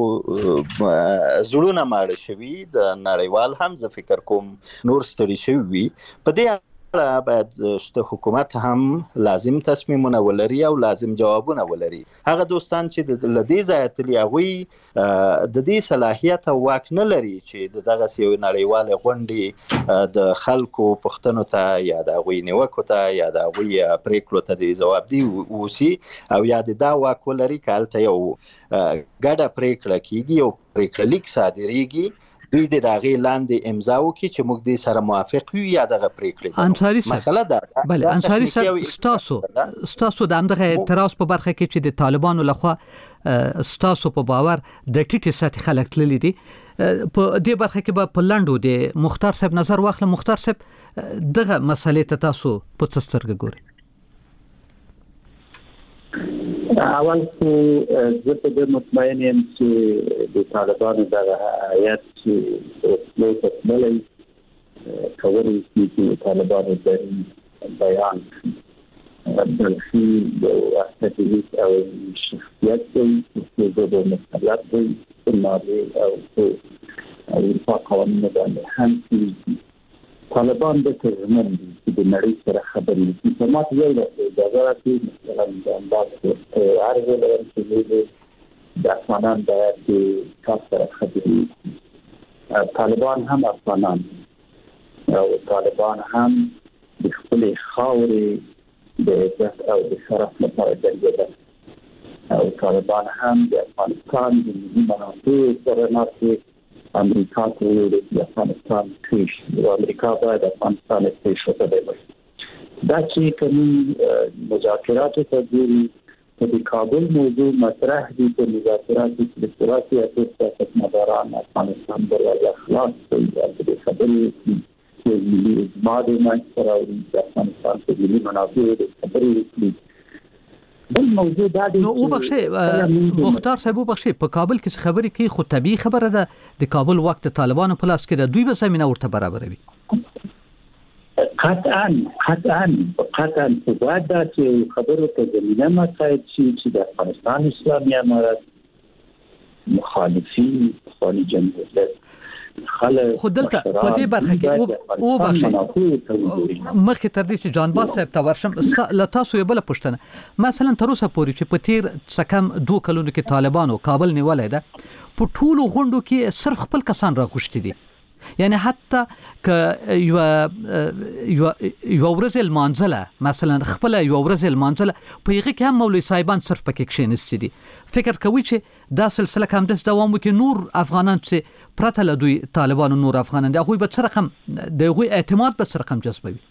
زړونه ماړه شوي، د نړیوال هم زه فکر کوم نور ستړي شوي وي. په دې اړه باید شته حکومت هم لازم تصمیمونه ولري او لازم جوابونه ولري. هغه دوستان چې د لدې ځای تلي هغوی د دې صلاحیت او واک نه لري چې د دغه یو نړیوال غونډې د خلکو پښتنو ته یا د هغوی نیوکو ته یا د هغوی پریکړو ته د ځواب دی اوسي، او یا د دا واک ولري که هلته یو ګډه پریکړه کیږي او پریکړه لیک صادریږي، دوی د دغه لاندې امضا وکړي چې موږ دې سره موافق یو یا دغه پریکړه. انصاری صاحب مسله ده. بله انصاری صاحب، ستاسو ستاسو د همدغه اعتراض په برخه کې چې د طالبانو لخوا ستاسو په باور د ټیټه سطح خلک تللی دي، په دې برخه کې به په لنډو د مختار صاحب نظر واخله. مختار صاحب دغه مسلې ته تاسو په څه سترګه ګورئ؟ اول چې زه په دې مطمئن یم چې د طالبانو دغه هیات چې اوسلو ته تللی کولی شي چې طالبانو د بیان بلخي یو استراتیژیک او شخصیت دی چې د مسلط دی په ناروې او په اروپا قوانینو باندې هم کېږي. طالبان د ترمن دي چې د نړۍ سره خبرې وکړي. په ماته یو د اجازه راکړي مثلا د امباس عرض لرم چې د افغانان باید د تاسو سره خبرې وکړي. طالبان هم افغانان او طالبان هم د خپل خاورې د عزت او د شرف لپاره جنګېدل، او طالبان هم د افغانستان د ملي منافعو سره ناست امریکا ته ویل چې افغانستان پیش او امریکا باید افغانستان پیش وکړي. دا چې کوم مذاکرات ته ګوري په د کابل موضوع مطرح دي، په مذاکرات کې د سیاسي او سیاستمداران افغانستان دروازه خلاص کړي د خبرې چې ملي اجماع د منځ راوړي، د افغانستان په ملي منافعو د خبرې وکړي. بل موضوع دا دی نو وبخښه مختار صاحب، وبخښه په کابل کې خبرې کوي، خو طبيعي خبره ده د کابل وخت طالبانو په لاس کې ده، دوی به زمينه ورته برابروي. قطعا قطعا قطعا په باید دا چې خبرو ته زمينه مساعد شي چې د افغانستان اسلامي امارت مخالفین خالي جمهوریت خو دلته په دې برخه کې او بخښي مخکې تر دې چې جان باز صاحب ته ورشم له تاسو یې بل پوښتنه مثلا تر اوسه پورې چې په تیر څکم دوه کلونو کې طالبانو کابل نیولای ده په ټولو غونډو کې صرف خپل کسان راغوښتي دي یعنی حتی ک یو یو یو ورځ المانزله مثلا خپل یو ورځ المانزله په هغه کې هم مولوی صاحبان صرف پکې کښینستي دي فکر کوي چې دا سلسله کوم د دوام وکړي نور افغانان چې پرته له دوی طالبانو نور افغانان دي هغه به څه رقم د هغه اعتماد به څه رقم جذبوي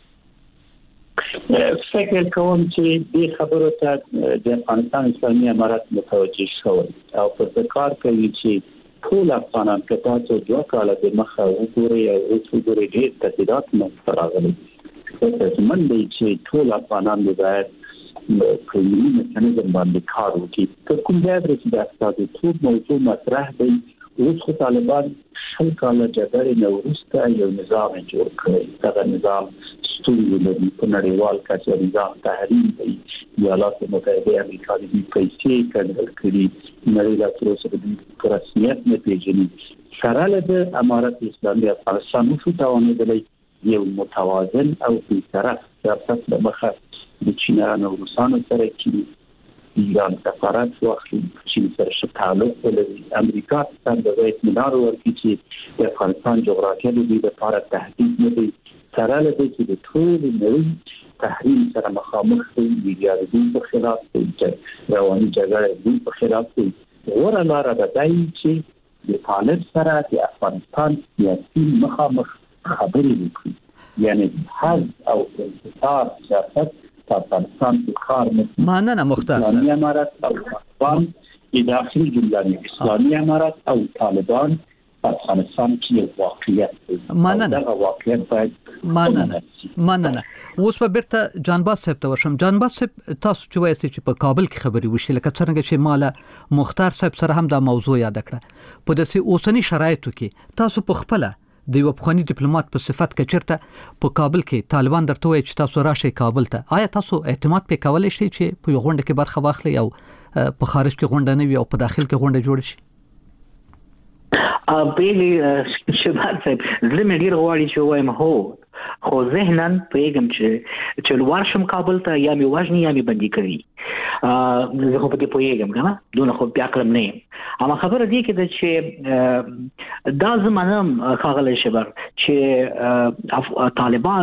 فکر کوم چې دې خبرو ته د افغانستان اسلامي امارات متوجه شوی او په کار کوي چې ټول افغانان که تاسو دوه کاله د مخه وګورئ او وګورئ ډېر تهدیدات مخ راغلي تاسو من دی چې ټول افغانان د باید کومي میکانیزم باندې کار وکړي کوم ځای چې د اساسي ټول موضوع مطرح دی اوس خو طالبان شل کاله جګړې نه وروسته یو نظام جوړ کړی دا نظام ستونزې لري په نړیوال کچه نظام تحریم دی ایالات متحده امریکا د پیسې کنټرول کړي نړۍ لا تر اوسه د رسمیت نه پیژني سره له امارات اسلامي افغانستان شو توانېدلی یو متوازن او بی‌طرف سیاست د مخه د چینایانو او روسانو سره کې ایران سفارت واخلي چې سره ښه تعلق ولري امریکا څنګه د اطمینان ورکړي چې د افغانستان جغرافیه د دې لپاره تهدید نه دی سره له دې چې د ټول نړۍ تحریم سره مخامخ دي میډیا د دې په خلاف دي رواني جګړه د په خلاف دي ورته لار ده چې د طالب سره د افغانستان سیاسي مخامخ خبرې وکړي یعنی حل او انتصار سیاست افغانستان کې کار نه ماننه مختار اسلامي امارات او طالبان د داخلي جمهوریت اسلامي امارات او طالبان افغانستان کې واقعیت ماننه دا واقعیت باید ماننه ماننه اوس په بیرته جانباز صاحب ته ورشم جانباز صاحب تاسو چې وایي چې په کابل کې خبري وشي لکه څنګه چې مالا مختار صاحب سره هم دا موضوع یاد کړه په داسې اوسنی شرایطو کې تاسو په خپل د یو افغاني ډیپلوماټ په صفت کې چرته په کابل کې طالبان درته وایي چې تاسو راشئ کابل ته آیا تاسو اعتماد پې کولای شئ چې په یو غونډه کې برخه واخلئ او په خارج کې غونډه نه وي او په داخل کې غونډه جوړ شي ا بیلی شباب صاحب زلمه ډیر غواړي چې وایم هو خو ذهناً پیغام چې چې ورشم کابل ته یا می وژني یا می بندي کوي ا زه خو په دې پیغام کنه دونه خو بیا کلم نه اما خبره دی کې چې دا زمانم خاغله شبر چې طالبان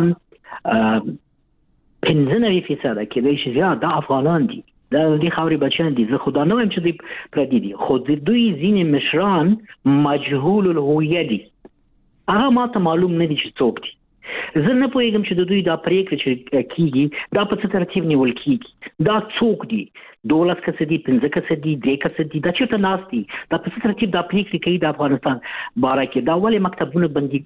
پنځه فیصد کې د شي زیات د افغانان دي دا د خاوري بچیان دي زه خدا نه وایم چې د پردي دي خو د دوی ځینې مشران مجهول الهویه دي هغه ماته معلوم نه دي چې څوک دي زه نه پوهیږم چې د دوی دا پریکړه چې کیږي دا په څه ترتیب نیول کیږي دا څوک دي دولت کس دي پنځه کس دي د کس دي دا چې ته ناس دي دا په څه ترتیب دا پریکړه کوي د افغانستان باره کې دا ولې مکتبونه بندي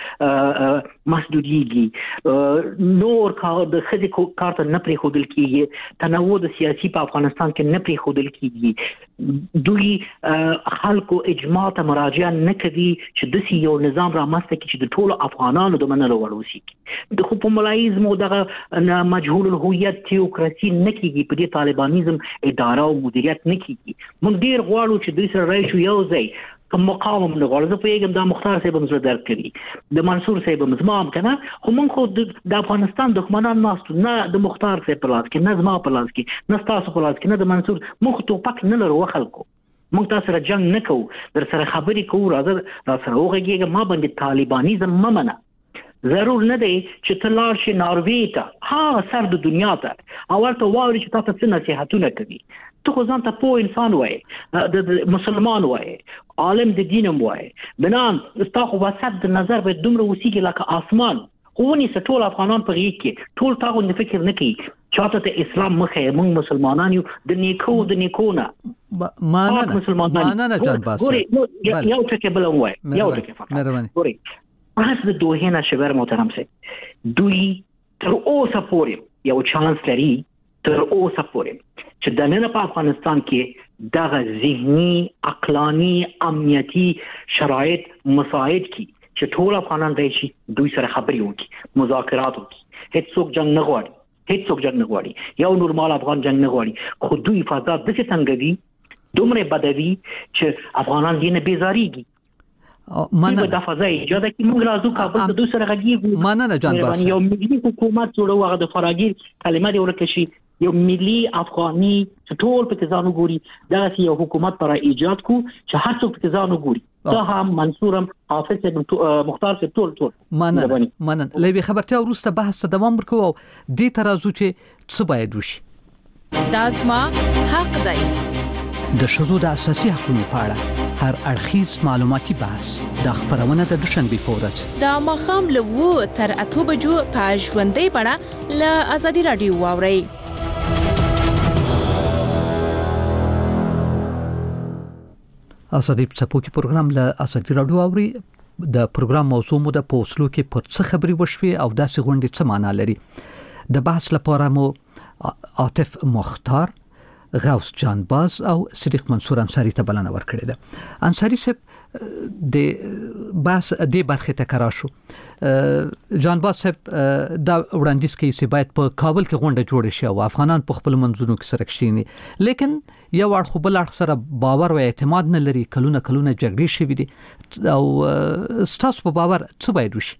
محدوديږي نور کار د خځې کارت نه پرې خودل کیږي تنوع د سیاسي په افغانستان کې نه پرې خودل کیږي دوی خلکو اجماع ته مراجعه نه کوي چې د یو نظام رامنځته کړي چې د ټولو افغانانو د منلو وړ وشي د خو په ملایزم او دغه مجهول الهویت تیوکراسي نه کیږي په دې طالبانیزم اداره او مدیریت نه کیږي موږ ډیر غواړو چې دوی سره راشو یو ځای کوم مقاوم نه غواړو زه پیغام د مختار صاحب مزه درک کړي د منصور صاحب مزمام کنه خو موږ خو د افغانستان دښمنان ناست نه د مختار صاحب په لاس کې نه زما په لاس کې نه تاسو په لاس کې نه د منصور موږ ټوپک نه لرو خلکو موږ تاسو سره جنگ نه کوو در سره خبرې کوو راځه تاسو سره وګورئ ما باندې طالبانیزم ممنه ضرور نه دی چې تلار شي ناروی ته ها سر د دنیا ته اول ته واوري چې تاسو څه نصيحتونه کوي ته خو ځان ته پوه انسان وای د مسلمان وای عالم د دین وای بنان تاسو وسط د نظر به دومره وسیږي لکه اسمان خونی ټول افغانان په غیږ کې ټول تاغو نه فکر نه کوي چاته ته اسلام مخه موږ مسلمانان یو د نیکو د نیکونه مانه مانه جان باس یو ټکی بل وای یو ټکی فقط ګوري پس د دوه نه شبر محترم سي دوی تر اوسه پورې یو چانس لري تر اوسه پورې چې د نن په افغانستان کې دغه ذهني عقلاني امنیتي شرایط مساعد کی چې ټول افغانان راشي دوی سره خبرې وکړي مذاکرات وکړي هیڅ څوک جنگ نه غواړي هیڅ څوک جنگ نه غواړي یو نورمال افغان جنگ نه غواړي خو دوی فضا د څنګه دي دومره بدوي چې افغانان یې نه بیزاریږي مننه د فضا ایجاد کی موږ راځو کابل ته دوی سره غږیږو. مننه جان باس. یو ملي حکومت جوړو هغه د فراغیر کلمه دی ورکه شي یو ملي افغاني ټول په ځانو ګوري دا یو حکومت پر ایجاد کو چې هر څوک په ځانو ګوري ته هم منصورم حافظ مختار سے ټول ټول. مننه مننه لوي خبرته ورسته بحث ته دوام ورکو او دې ترازو چې څه باید وشي. دازما حق دی د شذو د اساسي حقوقو په اړه هر اړخیز معلوماتي بحث د خبرونه د دوشنبه په ورځ د مخام له وو تر اته بجو په ژوندۍ بڼه له ازادي رادیو واوري. ازادي څپوکي پروګرام له ازادي رادیو اوري. د پروګرام موضوع مو د پوسلو کې پر څه خبري وشوي او داسې غونډې څه معنا لري. د بحث لپاره مو عاطف مختار، غوث جان باز او صدیق منصور انصاری ته بلنه ورکړې ده. انصاری صاحب د بحث د برخه تکرار شو. جان باز صاحب دا وړاندیز کوي چې باید په کابل کې غونډه جوړه شي او افغانان په خپل منځونو کې سره کښیني، لیکن یو اړخ خو بل اړخ سره باور او اعتماد نه لري. کلونه کلونه جګړې شوې دي او ستاسو په باور څه باید وشي؟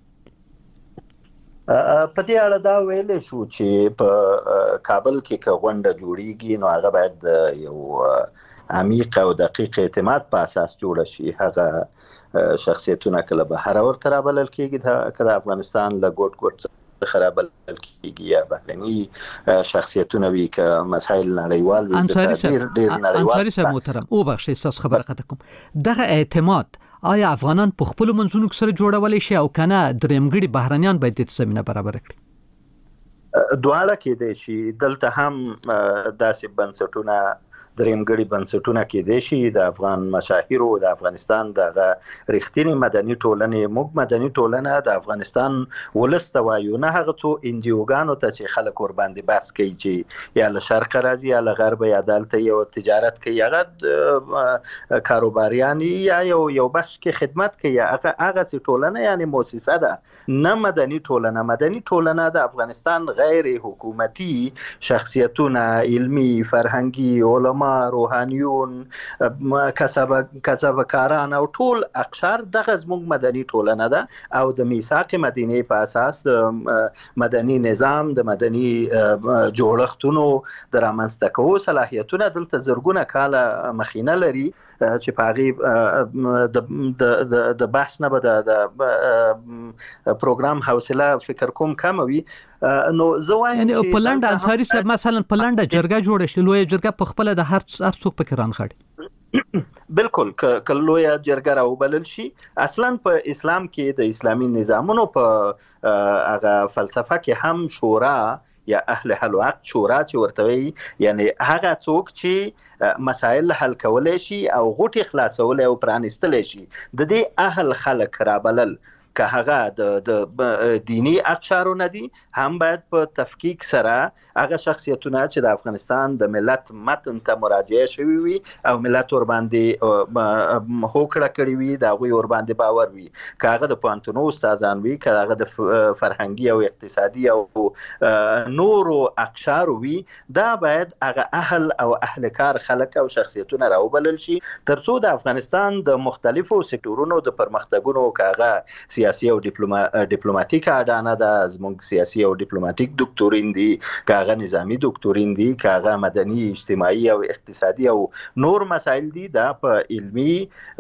په دې اړه دا ویل شو چې په کابل کې که غونډه جوړیږي نو هغه باید یو عمیق او دقیق اعتماد په اساس جوړ شي. هغه شخصیتونه کله به هر ورته رابلل کېږي که د افغانستان له ګوټ ګوټ څخه رابلل کېږي یا بهرني شخصیتونه وي که مسایل نړیوال وي. انصاری صاحب محترم او بخښئ ستاسو خبره قطع کوم. دغه اعتماد آیا افغانان په خپل منځونو کې سره جوړولای شي او کنه درېمګړي بهرانيان باید د زمينه برابر کړي؟ دواړه کې دي شي. دلته هم داسې بنسټونه درېمګړي بنسټونه کې دي شي. د افغان مشاهیر او د افغانستان د رښتینی مدني ټولنې موږ مدني ټولنه د افغانستان ولسته وایو، نه هغه څو انجیوګانو ته چې خلک ور باندې بحث کوي چې یا له شرق راځي یا له غرب یا دلته یو تجارت کوي، هغه کاروباریان یا یو یو بخش کې خدمت کوي. هغه هغه سي ټولنه یعنی مؤسسه ده، نه مدني ټولنه. مدني ټولنه د افغانستان غیر حکومتي شخصیتونه، علمي، فرهنګي، علما، روحانيون، کسب کسبکاران او ټول اقشار دغه زموږ مدني ټولنه ده او د میثاق مدینه په اساس مدني نظام د مدني جوړښتونو د رامنځته کولو صلاحیتونه دلته زرګونه کاله مخینه لري چې په هغه د د بحث نه به د پروګرام حوصله فکر کوم کموي. نو زه وایم یعنی په لنډ انصاری صاحب مثلا په لنډ جرګه جوړه شي، لوی جرګه په خپل د هر هر څوک پکې رانغړي. بالکل ک لوی جرګه راوبلل شي. اصلا په اسلام کې د اسلامي نظامونو په هغه فلسفه کې هم شورا یا اهل حل و عقد شورا چې ورته وي، یعنی هغه څوک چې مسائل حل کولای شي او غوټي خلاصول او پرانستل شي، د دې اهل خلک رابلل که هغه د دینی اقشارونه دي هم باید په تفکیک سره هغه شخصیتونه چې د افغانستان د ملت متن ته مراجعه شوی وي او ملت ور باندې هوکړه کړی وي، دا غوي ور باندې باور وي، که هغه د پوهنتونو استادان وي، که هغه د فرهنګي او اقتصادي او نورو اقشار وي، دا باید هغه اهل او اهل کار خلک او شخصیتونه راوبلل شي ترڅو د افغانستان د مختلفو سکتورونو د پرمختګونو کاغه سیاسي او ډیپلوماټیک اډانه ده، زموږ سیاسي او ډیپلوماټیک دکتورین دي، کاغه نظامی دکتورین دي، کاغه مدني اجتماعي او اقتصادي او نور مسایل دي، دا په علمي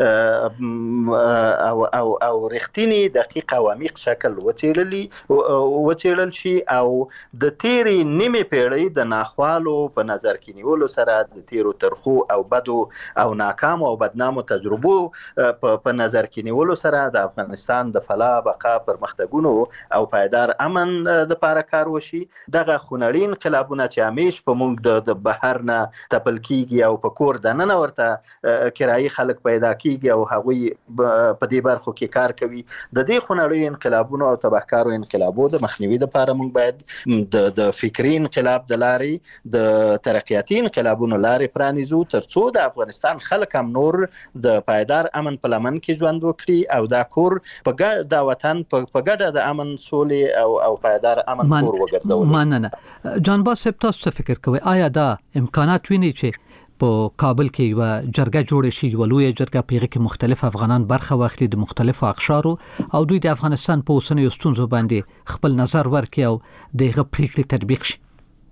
او او او رښتینی دقیق او عمیق شکل وڅېړلي وڅېړل شي او د تیرې نیمه پیړۍ د ناخوالو په نظر کې نیولو سره د تیرو ترخو او بدو او ناکام او بدنامو تجربو په نظر کې نیولو سره د افغانستان د فلاح بقا پرمختګونو او پایدار امن د لپاره کار وشي. دغه خونړي انقلابونه چې همیش په موږ د بهر نه تپل کیږي او په کور دننه ورته کرایي خلک پیدا کیږي او هغوی په دې برخو کې کار کوي، د دې خونړي انقلابونو او تبهکارو انقلابو د مخنیوي لپاره موږ باید د د فکري انقلاب د لارې د ترقیاتي انقلابونو لارې پرانیزو ترڅو د افغانستان خلک هم نور د پایدار امن په لمن کې ژوند وکړي او دا کور په ګډه د وطن په ګډه د امن سولې او او پایدار امن کور وګرځول. مننه. جان باز صاحب تاسو څه فکر کوئ؟ آیا دا امکانات ویني چې په کابل کې یو جرګه جوړ شي، یو لوی جرګه په کې مختلف افغانان برخه واخلي د مختلفو اقشارو او دوی د افغانستان په اوسنیو ستونزو باندې خپل نظر ورکړي او دغه پریکړې تطبیق شي.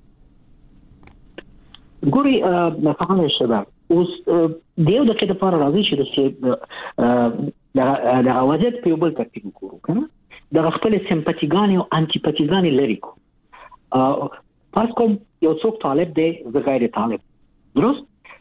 ګوري مثلا شباب اوس دیو د کده پر راځي چې د د اوازت په یو بل ترتیب وکړو کنه د خپل سمپاتیګان او انټیپاتیګان لري کو پس کوم یو څوک طالب دی زه غیر طالب درست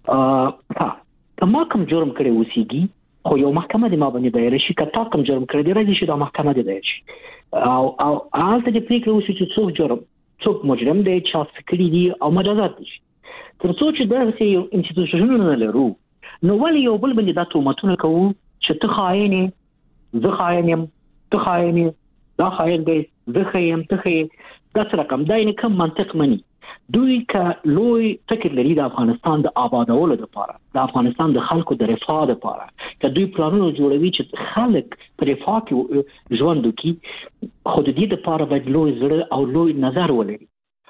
ها کما کوم جرم کړی وسیږي خو یو محکمه د ما باندې دایر شي کته کوم جرم کړی دی راځي چې د محکمه د دایر شي او او حالت د پریکړه وشي چې څوک جرم څوک مجرم دی چې فکری دی او مجازات دي تر څو چې دا یو انسټیټیوشنونه لرو نو ولې یو بل باندې دا تهمتونه کوو چې ته خاين زه خاين يم ته خاين دا خاين دی زه خاين ته خاين دا څه رقم دا نه کوم منطق مني دوی ک لوی فکر لري د افغانستان د آبادولو لپاره د افغانستان د خلکو د رفاه لپاره ک دوی پلانونه جوړوي چې خلک په رفاه کې ژوند وکړي خو د دې لپاره باید لوی زړه او لوی نظر ولري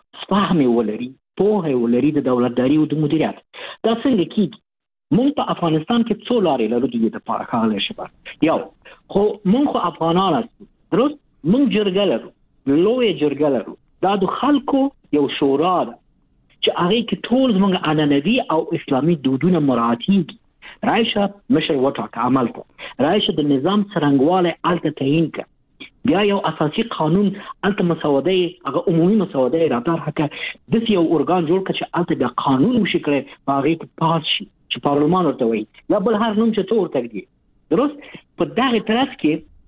فهم ولري په ولري د دولتداري او د مدیریت دا څنګه کیږي مونږ په افغانستان کې څو لارې لرو د دې لپاره خاله شي یو خو مونږ خو افغانان درست مونږ جرګه لرو لوی جرګه لرو دا د خلکو یو شورا ده چې هغه کې ټول مونږ عنعنوي او اسلامي دودونه مراعاتيږي راشه مشر وټاک عمل کو راشه د نظام څرنګواله الته تعین ک بیا یو اساسي قانون الته مسوده هغه عمومي مسوده راټار حق د یو ارګان جوړ کړي چې الته د قانون مشي کړي هغه پاس شي چې پارلمان ورته وي یا بل هر نوم چې تور تګ دي درست په دغه طرف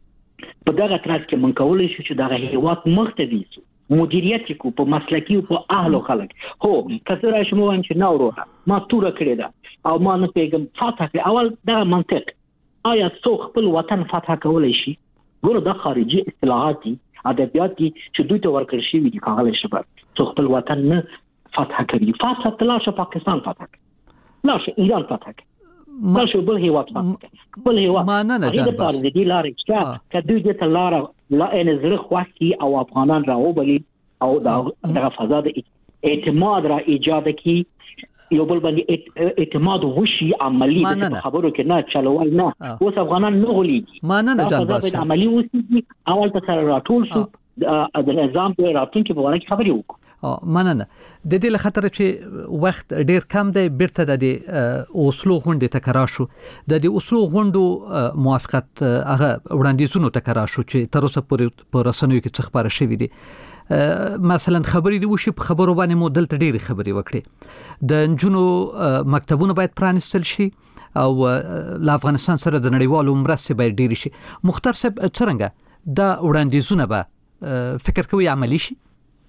کې په دغه طرف کې من کولای شو چې دغه هیواد مختدي مدیریت کو په مسلکی او په اهل خلک هو کثره شمو ان چې نو روه ما تور کړی دا او ما نه پیغام فتح اول دا منطق آیا څوک خپل وطن فتح کولای شي ګوره دا خارجي اصطلاحات دي ادبیات دي چې دوی ته ورکړل شوی دي کاغل شباب څو خپل وطن نه فتح کوي فتح تلاشه پاکستان فتح لاشه ایران فتح لاشه بل هیواد فتح بل هیواد ما نه نه جان بس دي لارې چې کدوې د تلاره لا ان زړه خواسي او افغانان راوبلي او دا دغه فضا د اعتماد را ایجاد کی یو بل باندې اعتماد وشي عملی د خبرو کې نه چلوال نه اوس افغانان نه غولي ما نه نه جان بس عملی وسی اول ته سره راټول شو د نظام په راتلونکي په اړه خبرې وکړو اه مننه د دې له خاطر چې وخت ډیر کم دی بیرته د اوسلو غونډې ته کرا شو د دې اوسلو غونډو موافقت هغه وړاندیزونو ته کرا شو چې تر اوسه پورې په رسنیو کې څه خبره شوې دي مثلا خبرې دی وشي په خبرو باندې مو دلته ډېری خبرې وکړي د نجونو مکتبونه باید پرانستل شي او ل افغانستان سره د نړیوالو مرستې باید ډېری شي مختار صاحب څنګه دا وړاندیزونه به فکر کوي عملی شي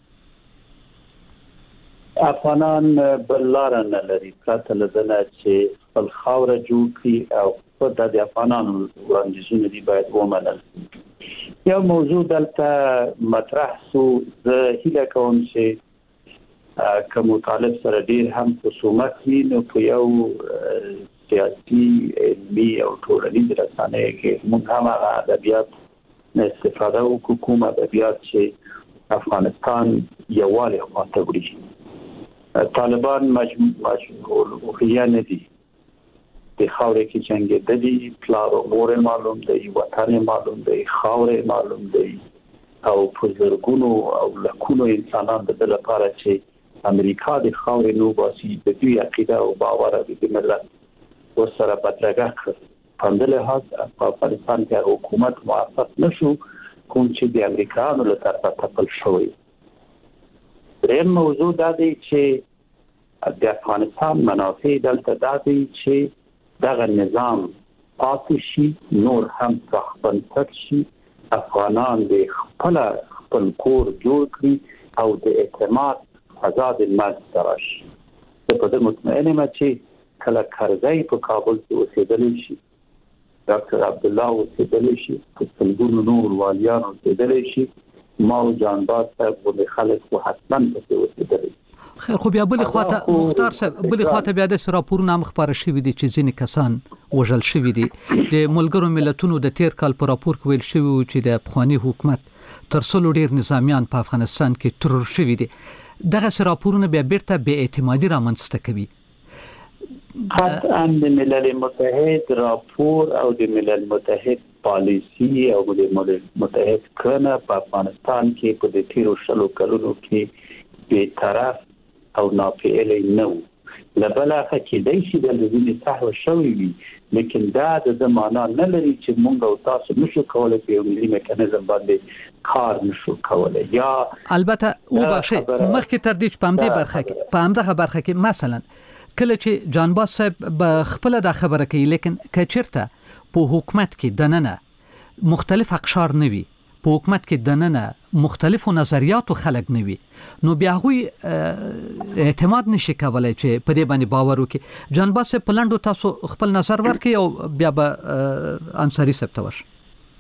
افغانان بلار نه لري پرته لدنه چې خپل خاوره جوړ کړي او په د افغانانو وړاندیزونه دی باید ومنل یو موضوع دلته مطرح سو زه هیله کوم چې کوم طالب سره ډیر هم خصومت وي نو په یو سیاسي علمي او ټولنیز رسانه کې موږ هم هغه ادبیات نه استفاده وکړو کوم ادبیات چې افغانستان یووالی خواته وړي طالبان مجموعه خیانه دي د خاورې کې څنګه د دې پلار او مور معلوم دی وطن معلوم دی خاورې معلوم دی او په زرګونو او لکونو انسانان د لپاره چې امریکا د خاورې نو باسي د دې عقیده او باور د ملت ورسره بدلګه کړ په دې لحاظ په افغانستان کې حکومت موافق نشو کوم چې د امریکایانو له طرفه تپل شوی دریم موضوع دا دی چې د افغانستان منافع دلته دا دی چې دغه نظام پاتې شي نور هم ځخبن تک شي افغانان د خپل خپل کور جوړ کړي او د اعتماد فضا د ماده راشي په دې مطمئنه ما چې کله کارځای په کابل کې اوسېدل شي ډاکټر عبد الله اوسېدل شي په څلګونو نور والیان اوسېدل شي ما او جانباز صاحب د خلک حتما په اوسېدل خیر خو بیا بل خواته مختار صاحب بل خواته بیا د راپورونه مخبره شوې دي چې ځینې کسان وژل شوي دي د ملګرو ملتونو د تیر کال په راپور کې ویل شوی چې د افغاني حکومت تر څلو ډیر نظامیان په افغانستان کې ترور شوي دي دغه راپورونه بیا بیرته بې اعتمادي رامنځته کوي قطعا د ملل متحد راپور او د ملل متحد پالیسی او د ملل متحد کړنه په افغانستان کې په د تیرو شلو کلونو کې به طرف او ناپېلې نو لبلاخه کې د شي د لوی صحو شوی وي لیکن دا د زمانہ نه لري چې موږ او تاسو نشو کولای په یو ملي میکانیزم باندې کار نشو کولای. یا البته او باشه مخکې تر دې چې په همدې برخه کې په همدغه برخه کې مثلا کله چې جانباز صاحب به خپل د خبره کوي لیکن کچرته په حکومت کې دننه مختلف اقشار نه وي په حکومت کې دننه مختلفو نظریاتو خلک نه وي نو بیا غوي اعتماد نشي کولای چې په دې باندې باور وکړي. جانباز صاحب په لاندو تاسو خپل نظر ورکړي او بیا به انصاری صاحب ته ورشي.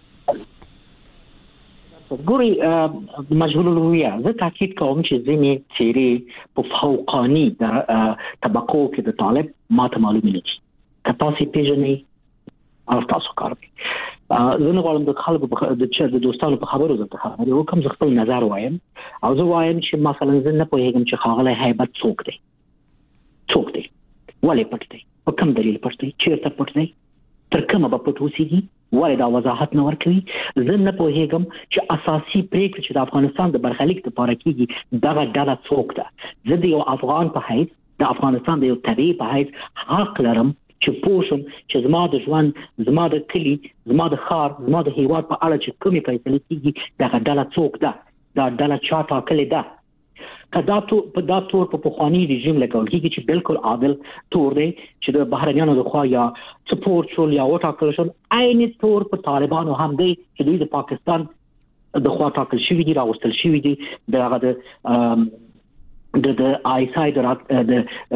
ګوري مجهول الهویه زه تاکید کوم چې ځینې څیرې په فوقانی د طبقو کې د طالب ماته معلومه نه دي که تاسو پیژنې او تاسو کار کوي. زه نه غواړم د خلکو د چا د دوستانو په خبرو زه خبرې وکم زه خپل نظر وایم او زه وایم چې مثلا زه نه پوهیږم چې خاغله هیبت څوک دی څوک دی ولې پټ دی په کوم دلیل پټ دی چیرته پټ دی تر کومه به پټ اوسېږي ولې دا وضاحت نه ورکوي. زه نه پوهیږم چې اساسي پریکړه چې د افغانستان د برخلیک لپاره کیږي دغه ډله څوک ده. زه د یو افغان په حیث د افغانستان د یو تبعی په حیث حق لرم چې پوښتم چې زما د ژوند زما د کلی زما د ښار زما د هیواد په اړه چې کومې فیصلې کیږي دغه ډله څوک ده دا ډله چا ټاکلې ده. کدا تو په دا تور په پخوانی رژیم لګول کیږي چې بالکل عادل تور دی چې د بهرنیانو د خوا یا سپورټ شول یا وټاکل شول عین تور په طالبانو هم دی چې دوی د پاکستان د خوا ټاکل شوی دي راوستل شوی دي دغه د د د آیسای د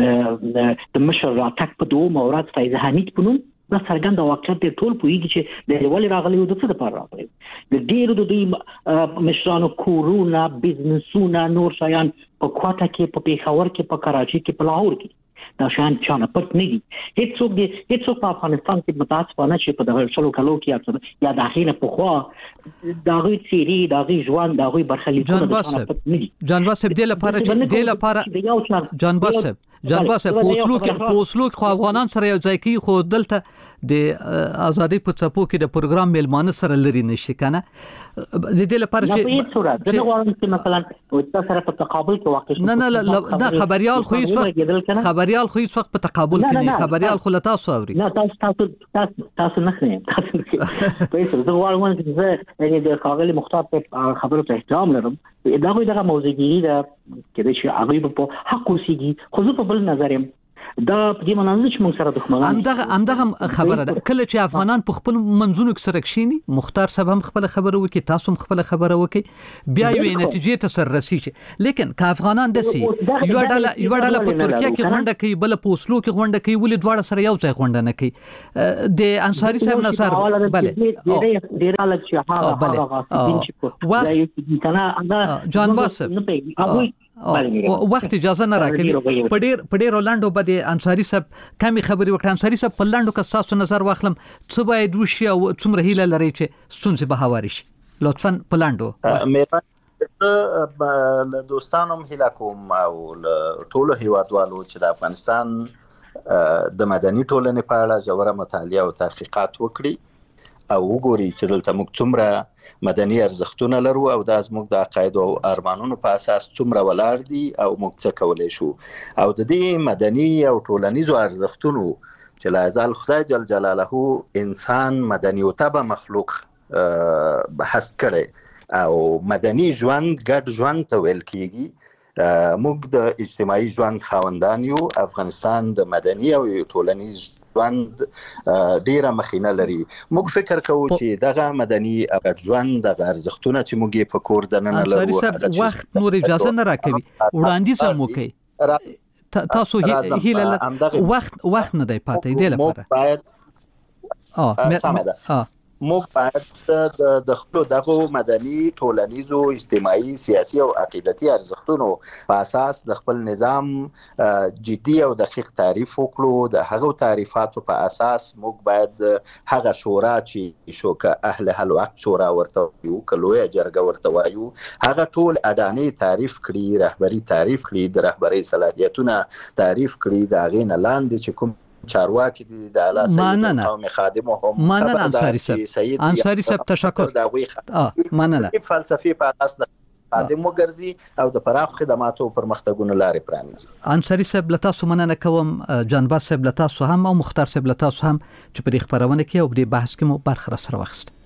د مشر راتک په دوه مورات فیض حمید په نوم دا څرګند واقعیت دی ټول پوهیږي چې د ولې راغلی و د څه لپاره راغلی د ډیرو د دوی مشرانو کورونه بزنسونه نور شیان په کوټه کې په پیښور کې په کراچي کې په لاهور کې دا شان چانه پټ نه دي. هیڅوک دی هیڅوک په افغانستان کې متاسفانه چې په دغه شلو کلو کې یا داخله په خوا داغوی سیری داغوی ژوند داغوی برخلیکونه د چانه پټ نه دي. جانباز صاحب د لپاره چې د لپاره جانباز صاحب جانباز صاحب په اوسلو کې په اوسلو کې خو افغانان سره یو ځای کې خو دلته د ازادي په څپو کې د پروګرام میلمانه سره لري نشي کنه د دې لپاره چې په هیڅ صورت د غواړم چې مثلا تاسو سره په تقابل کې واقع نه نه نه خبريال خو هیڅ وخت خبريال خو هیڅ وخت په تقابل کې نه خبريال خو له تاسو اوري نه تاسو تاسو تاسو نه خنئ تاسو په هیڅ د غواړم چې زه یعنی د خاغلی مختار په خبرو ته احترام لرم دا غوډه دغه موضوعګيري دا کله چې هغه په حق اوسېږي خو زه په بل نظر يم دا په دې معنی چې موږ سره دښمنان همدغه همدغه خبره ده کله چې افغانان په خپل منځونو کې سره کښینی مختار صاحب هم خپل خبره وکي تاسو هم خپل خبره وکي بیا یو نتیجې ته سر رسیږي لیکن که افغانان دسي یو ډله یو ډله په ترکیه کې غونډه کوي بل په اوسلو کې غونډه کوي ولې دواړه سره یو ځای غونډه نه کوي د انصاری صاحب نظر بله ډیر الګ چې هغه هغه غاصبین چې په کنه جانباز وخت اجازه نه راکړي په ډیر په ډیر لاندو بده انصاری صاحب کمی خبري وکړه انصاری صاحب په لاندو کې تاسو نظر واخلم څه باید وشي او څومره هیله لري چې ستونزې به هواري شي لطفا په لاندو مې له دوستانو هیله کوم او ټولو هیوادوالو چې د افغانستان د مدني ټولنې په اړه ژوره مطالعه او تحقیقات وکړي او وګوري چې دلته موږ څومره مدني ارزښتونه لرو او دا زموږ د عقاید او ارمانونو په اساس څومره ولاړ دي او موږ څه کولای شو او د دې مدني او ټولنیزو ارزښتونو چې لا زال خدای جل جلاله انسان مدني او تبع مخلوق بحث کړي او مدني ژوند ګډ ژوند ته ویل کیږي موږ د اجتماعي ژوند خاوندان یو افغانستان د مدني او ټولنیز ژوند ډیره مخینه لري موږ فکر کوو چې دغه مدني ژوند د ارزښتونو چې موږ په کور دننه لرو وخت نور اجازه نه راکوي وړاندیز هم وکړي تاسو هیله وخت وخت نه دی پاتې دی لپاره اه موږ باید د خپل دغه مدني ټولنیزو اجتماعي سیاسي او عقیدتي ارزښتونو په اساس د خپل نظام جدي او دقیق تعریف وکړو. د هغو تعریفاتو په اساس موږ باید هغه شورا چې شوکه اهل حل وقت شورا ورته یو کلوې جرګه ورته وایو هغه ټول اډانې تعریف کړي، رهبری تعریف کړي، د رهبری صلاحیتونه تعریف کړي، د غین لاندې چې کوم چارواکي دي د اعلی سید او مخادمو هم مننه انصاری صاحب انصاری صاحب تشکر مننه فلسفي په اساس د خادم وګرځي او د پراخ خدماتو پرمختګونو لارې پرانیزي. انصاری صاحب لتاسو مننه کوم، جانباز صاحب لتاسو هم او مختار صاحب لتاسو هم چې په دې خبرونه کې او په دې بحث کې مو برخه سره واخیسته.